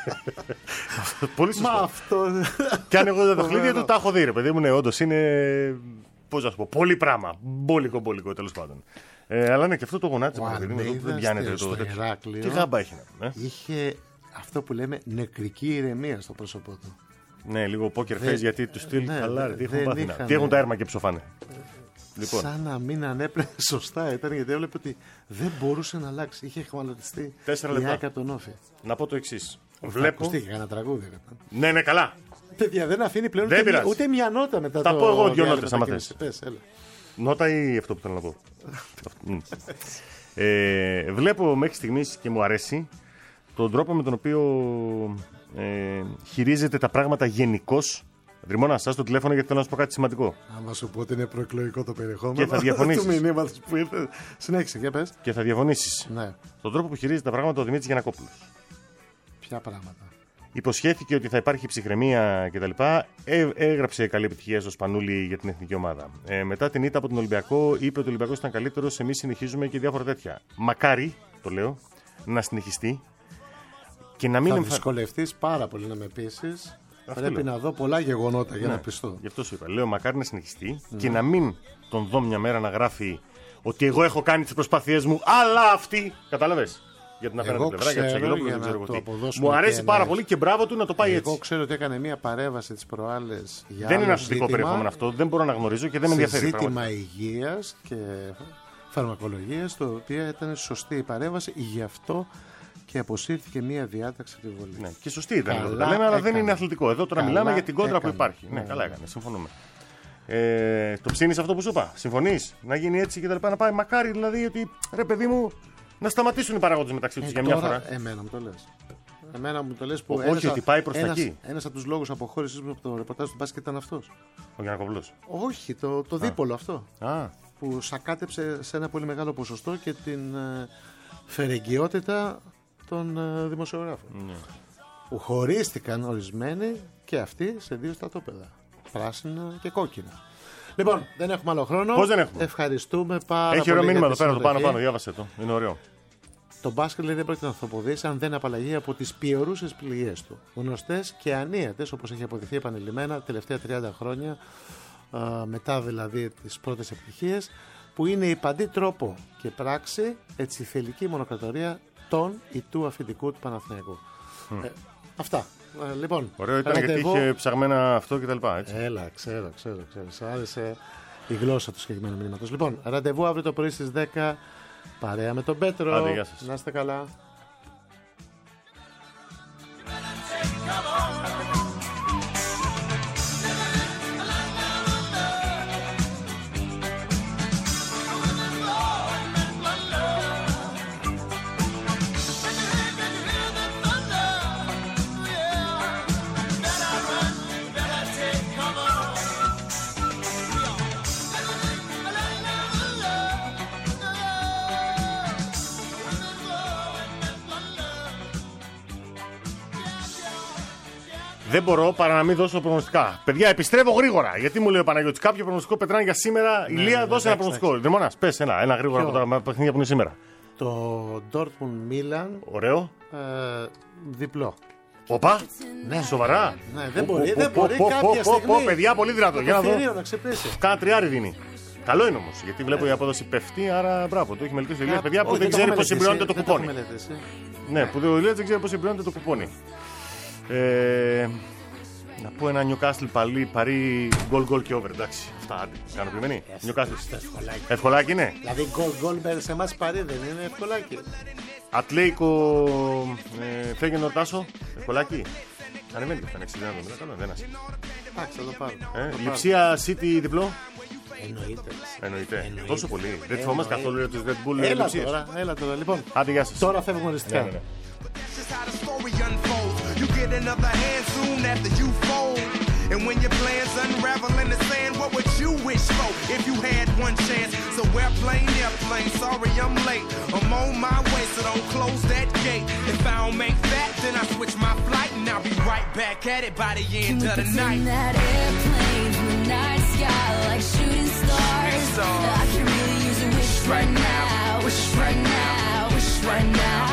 Πολύ Μα σωστό. αυτό. Και αν εγώ δεν τα χλίδια του, τα έχω δει, ρε παιδί μου. Ναι, όντω είναι. Πώ να σου πω, πολύ πράγμα. Μπόλικο, μπόλικο τέλο πάντων. Ε, αλλά ναι, και αυτό το γονάτι Ο μου, παιδί μου, Αλμέιδα δεν πιάνεται στο το τέτοιο. Ηράκλειο Τι γάμπα έχει να πούμε. ε. Είχε αυτό που λέμε νεκρική ηρεμία στο πρόσωπό του. Ναι, λίγο poker Δεν- face γιατί του στυλ ναι, καλά, ρε, δεν- τι έχουν δεν πάθει. να- είχαν- Τι έχουν τα έρμα και ψοφάνε. Λοιπόν, Σαν να μην ανέπνεε σωστά ήταν, γιατί έβλεπε ότι δεν μπορούσε να αλλάξει. Είχε χαμαλωτιστεί Τέσσερα η λεπτά. Άκα τον Όφη. να πω το εξή. Θα Βλέπω. ακουστεί και κανένα τραγούδι. Ρε. Ναι, ναι, καλά. Παιδιά, δεν αφήνει πλέον Δεν ούτε, μια, πειράζει. ούτε μια νότα μετά Θα το πω εγώ δύο διάλειμμα νότες, άμα μετακίνηση. θες. Πες, έλα. Νότα ή αυτό που θέλω να πω. Μμ. ε, βλέπω μέχρι στιγμής και μου αρέσει τον τρόπο με τον οποίο ε, χειρίζεται τα πράγματα γενικώς. Ρημώνα, σας το τηλέφωνο γιατί θέλω να σου πω κάτι σημαντικό. Άμα σου πω ότι είναι προεκλογικό το περιεχόμενο Και θα διαφωνήσεις. του μηνύματος που ήρθε. Συνέχισε, για πες. Και θα διαφωνήσεις. Ναι, Τον τρόπο που χειρίζεται τα πράγματα ο Δημήτρης Γιαννακόπουλος. ποια πράγματα. Υποσχέθηκε ότι θα υπάρχει ψυχραιμία κτλ. Ε, έγραψε καλή επιτυχία στο Σπανούλι για την εθνική ομάδα. Ε, μετά την ήττα από τον Ολυμπιακό, είπε ότι ο Ολυμπιακός ήταν καλύτερος. Εμείς συνεχίζουμε και διάφορα τέτοια. Μακάρι, το λέω, να συνεχιστεί και να μην. Θα δυσκολευτείς πάρα πολύ να με πείσεις. Πρέπει λέω. να δω πολλά γεγονότα για ναι, να πιστώ. Γι' αυτό σου είπα. Λέω μακάρι να συνεχιστεί ναι. και να μην τον δω μια μέρα να γράφει ότι εγώ έχω κάνει τις προσπάθειές μου, αλλά αυτοί. Κατάλαβες. Για την απέναντι πλευρά, για του Αγγελόπουλου, δεν ξέρω τι. Μου αρέσει πάρα πολύ και μπράβο του να το πάει εγώ έτσι. Εγώ ξέρω ότι έκανε μια παρέμβαση τις προάλλες. Για δεν είναι αθλητικό περιεχόμενο αυτό, δεν μπορώ να γνωρίζω και δεν με ενδιαφέρει. Ζήτημα υγείας και φαρμακολογίας, το οποίο ήταν σωστή η παρέμβαση, γι' αυτό και αποσύρθηκε μια διάταξη τη βολή. Ναι, και σωστή ήταν εδώ τα λέμε, αλλά δεν είναι αθλητικό. Εδώ τώρα καλά μιλάμε για την κόντρα έκανε. που υπάρχει. Ναι, ναι, καλά έκανε, συμφωνούμε. Ε, το ψήνεις αυτό που σου είπα, συμφωνείς να γίνει έτσι και τα λοιπά, να πάει μακάρι δηλαδή ότι ρε παιδί μου. Να σταματήσουν οι παράγοντες μεταξύ τους ε, για μια τώρα, φορά. Εμένα μου το λες. Εμένα μου το λες που. Ο, ένας, όχι ότι πάει προς τα εκεί. Ένας από τους λόγους αποχώρησης μου από το ρεπορτάζ του μπάσκετ ήταν αυτός. Ο Γιαννακοβλούς. Όχι, το, το δίπολο αυτό. Α. Που σακάτεψε σε ένα πολύ μεγάλο ποσοστό και την ε, φερεγγιότητα των ε, δημοσιογράφων. Ναι. Που χωρίστηκαν ορισμένοι και αυτοί σε δύο στρατόπεδα. Πράσινα και κόκκινα. Λοιπόν, δεν έχουμε άλλο χρόνο. Πώς δεν έχουμε. Ευχαριστούμε πάρα Έχει πολύ. Έχει ωραίο μήνυμα εδώ πέρα, το πάνω πάνω, διάβασε το. Είναι ωραίο. Το μπάσκετ λέει, δεν πρόκειται να ανθρωποδήσει αν δεν απαλλαγεί από τις πιωρούσες πληγές του. Γνωστές και ανίατες, όπως έχει αποδειχθεί επανειλημμένα τα τελευταία τριάντα χρόνια, α, μετά δηλαδή τις πρώτες επιτυχίες, που είναι η παντή τρόπο και πράξη έτσι θελική μονοκρατορία των ή του αφεντικού του Παναθηναϊκού. Mm. Ε, αυτά. Ε, λοιπόν, ωραίο ήταν ραντεβού... γιατί είχε ψαγμένα αυτό και τα λοιπά. Έτσι. Έλα, ξέρω, ξέρω, ξέρω. Σου άρεσε η γλώσσα του συγκεκριμένου μηνύματος. Λοιπόν, ραντεβού αύριο το πρωί στις δέκα. Παρέα με τον Πέτρο. Άντε, γεια σας. Να είστε καλά. Δεν μπορώ παρά να μην δώσω προγνωστικά. Παιδιά, επιστρέφω γρήγορα. Γιατί μου λέει ο Παναγιώτης, κάποιο προγνωστικό πετράνε για σήμερα. Ναι, Ηλία, ναι, δώσε ναι, ένα προγνωστικό. Δεμόνας, πες ένα, ένα γρήγορα από τα παιχνίδια που είναι σήμερα. Το Dortmund Milan. Ωραίο. Ε, διπλό. Οπα, ναι. Σοβαρά. Ναι, δεν μπορεί, δεν μπορεί κάποια στιγμή. Παιδιά, πολύ δυνατό. Για να δω. Να Κάνα τριάρι δίνει. Καλό είναι όμως, γιατί βλέπω η απόδοση πεφτεί, άρα μπράβο, το έχει μελετήσει ο Ηλίας. Παιδιά που δεν ξέρει πώς συμπληρώνεται το κουπόνι. Ναι, που ο Ηλίας δεν ξέρει πώς συμπληρώνεται το κουπόνι. Ε, να πω ένα Newcastle παλί, παρί, γκολ γκολ και over. Εντάξει, αυτά άντε. Ικανοποιημένοι. Newcastle. Ευκολάκι είναι. Δηλαδή γκολ γκολ σε εμάς παρί δεν είναι ευκολάκι. Ατλέικο ε, Φέγγεν Ορτάσο. Ευκολάκι. Ανεβαίνει και αυτά. Είναι εξήντα εννέα. Καλό είναι. Εντάξει, θα το πάρω. Λειψία City διπλό. Εννοείται. Εννοείται. Τόσο πολύ. Δεν θυμόμαστε καθόλου για τους Red Bull. Έλα τώρα, έλα τώρα. Λοιπόν, άντε, γεια σας. Τώρα φεύγουμε οριστικά. You get another hand soon after you fold. And when your plans unravel in the sand, what would you wish for if you had one chance? So airplane, airplane, sorry I'm late. I'm on my way, so don't close that gate. If I don't make that, then I switch my flight and I'll be right back at it by the end of the night. That airplane from the night sky like shooting stars. I can really use a wish right now, wish right now, wish right now.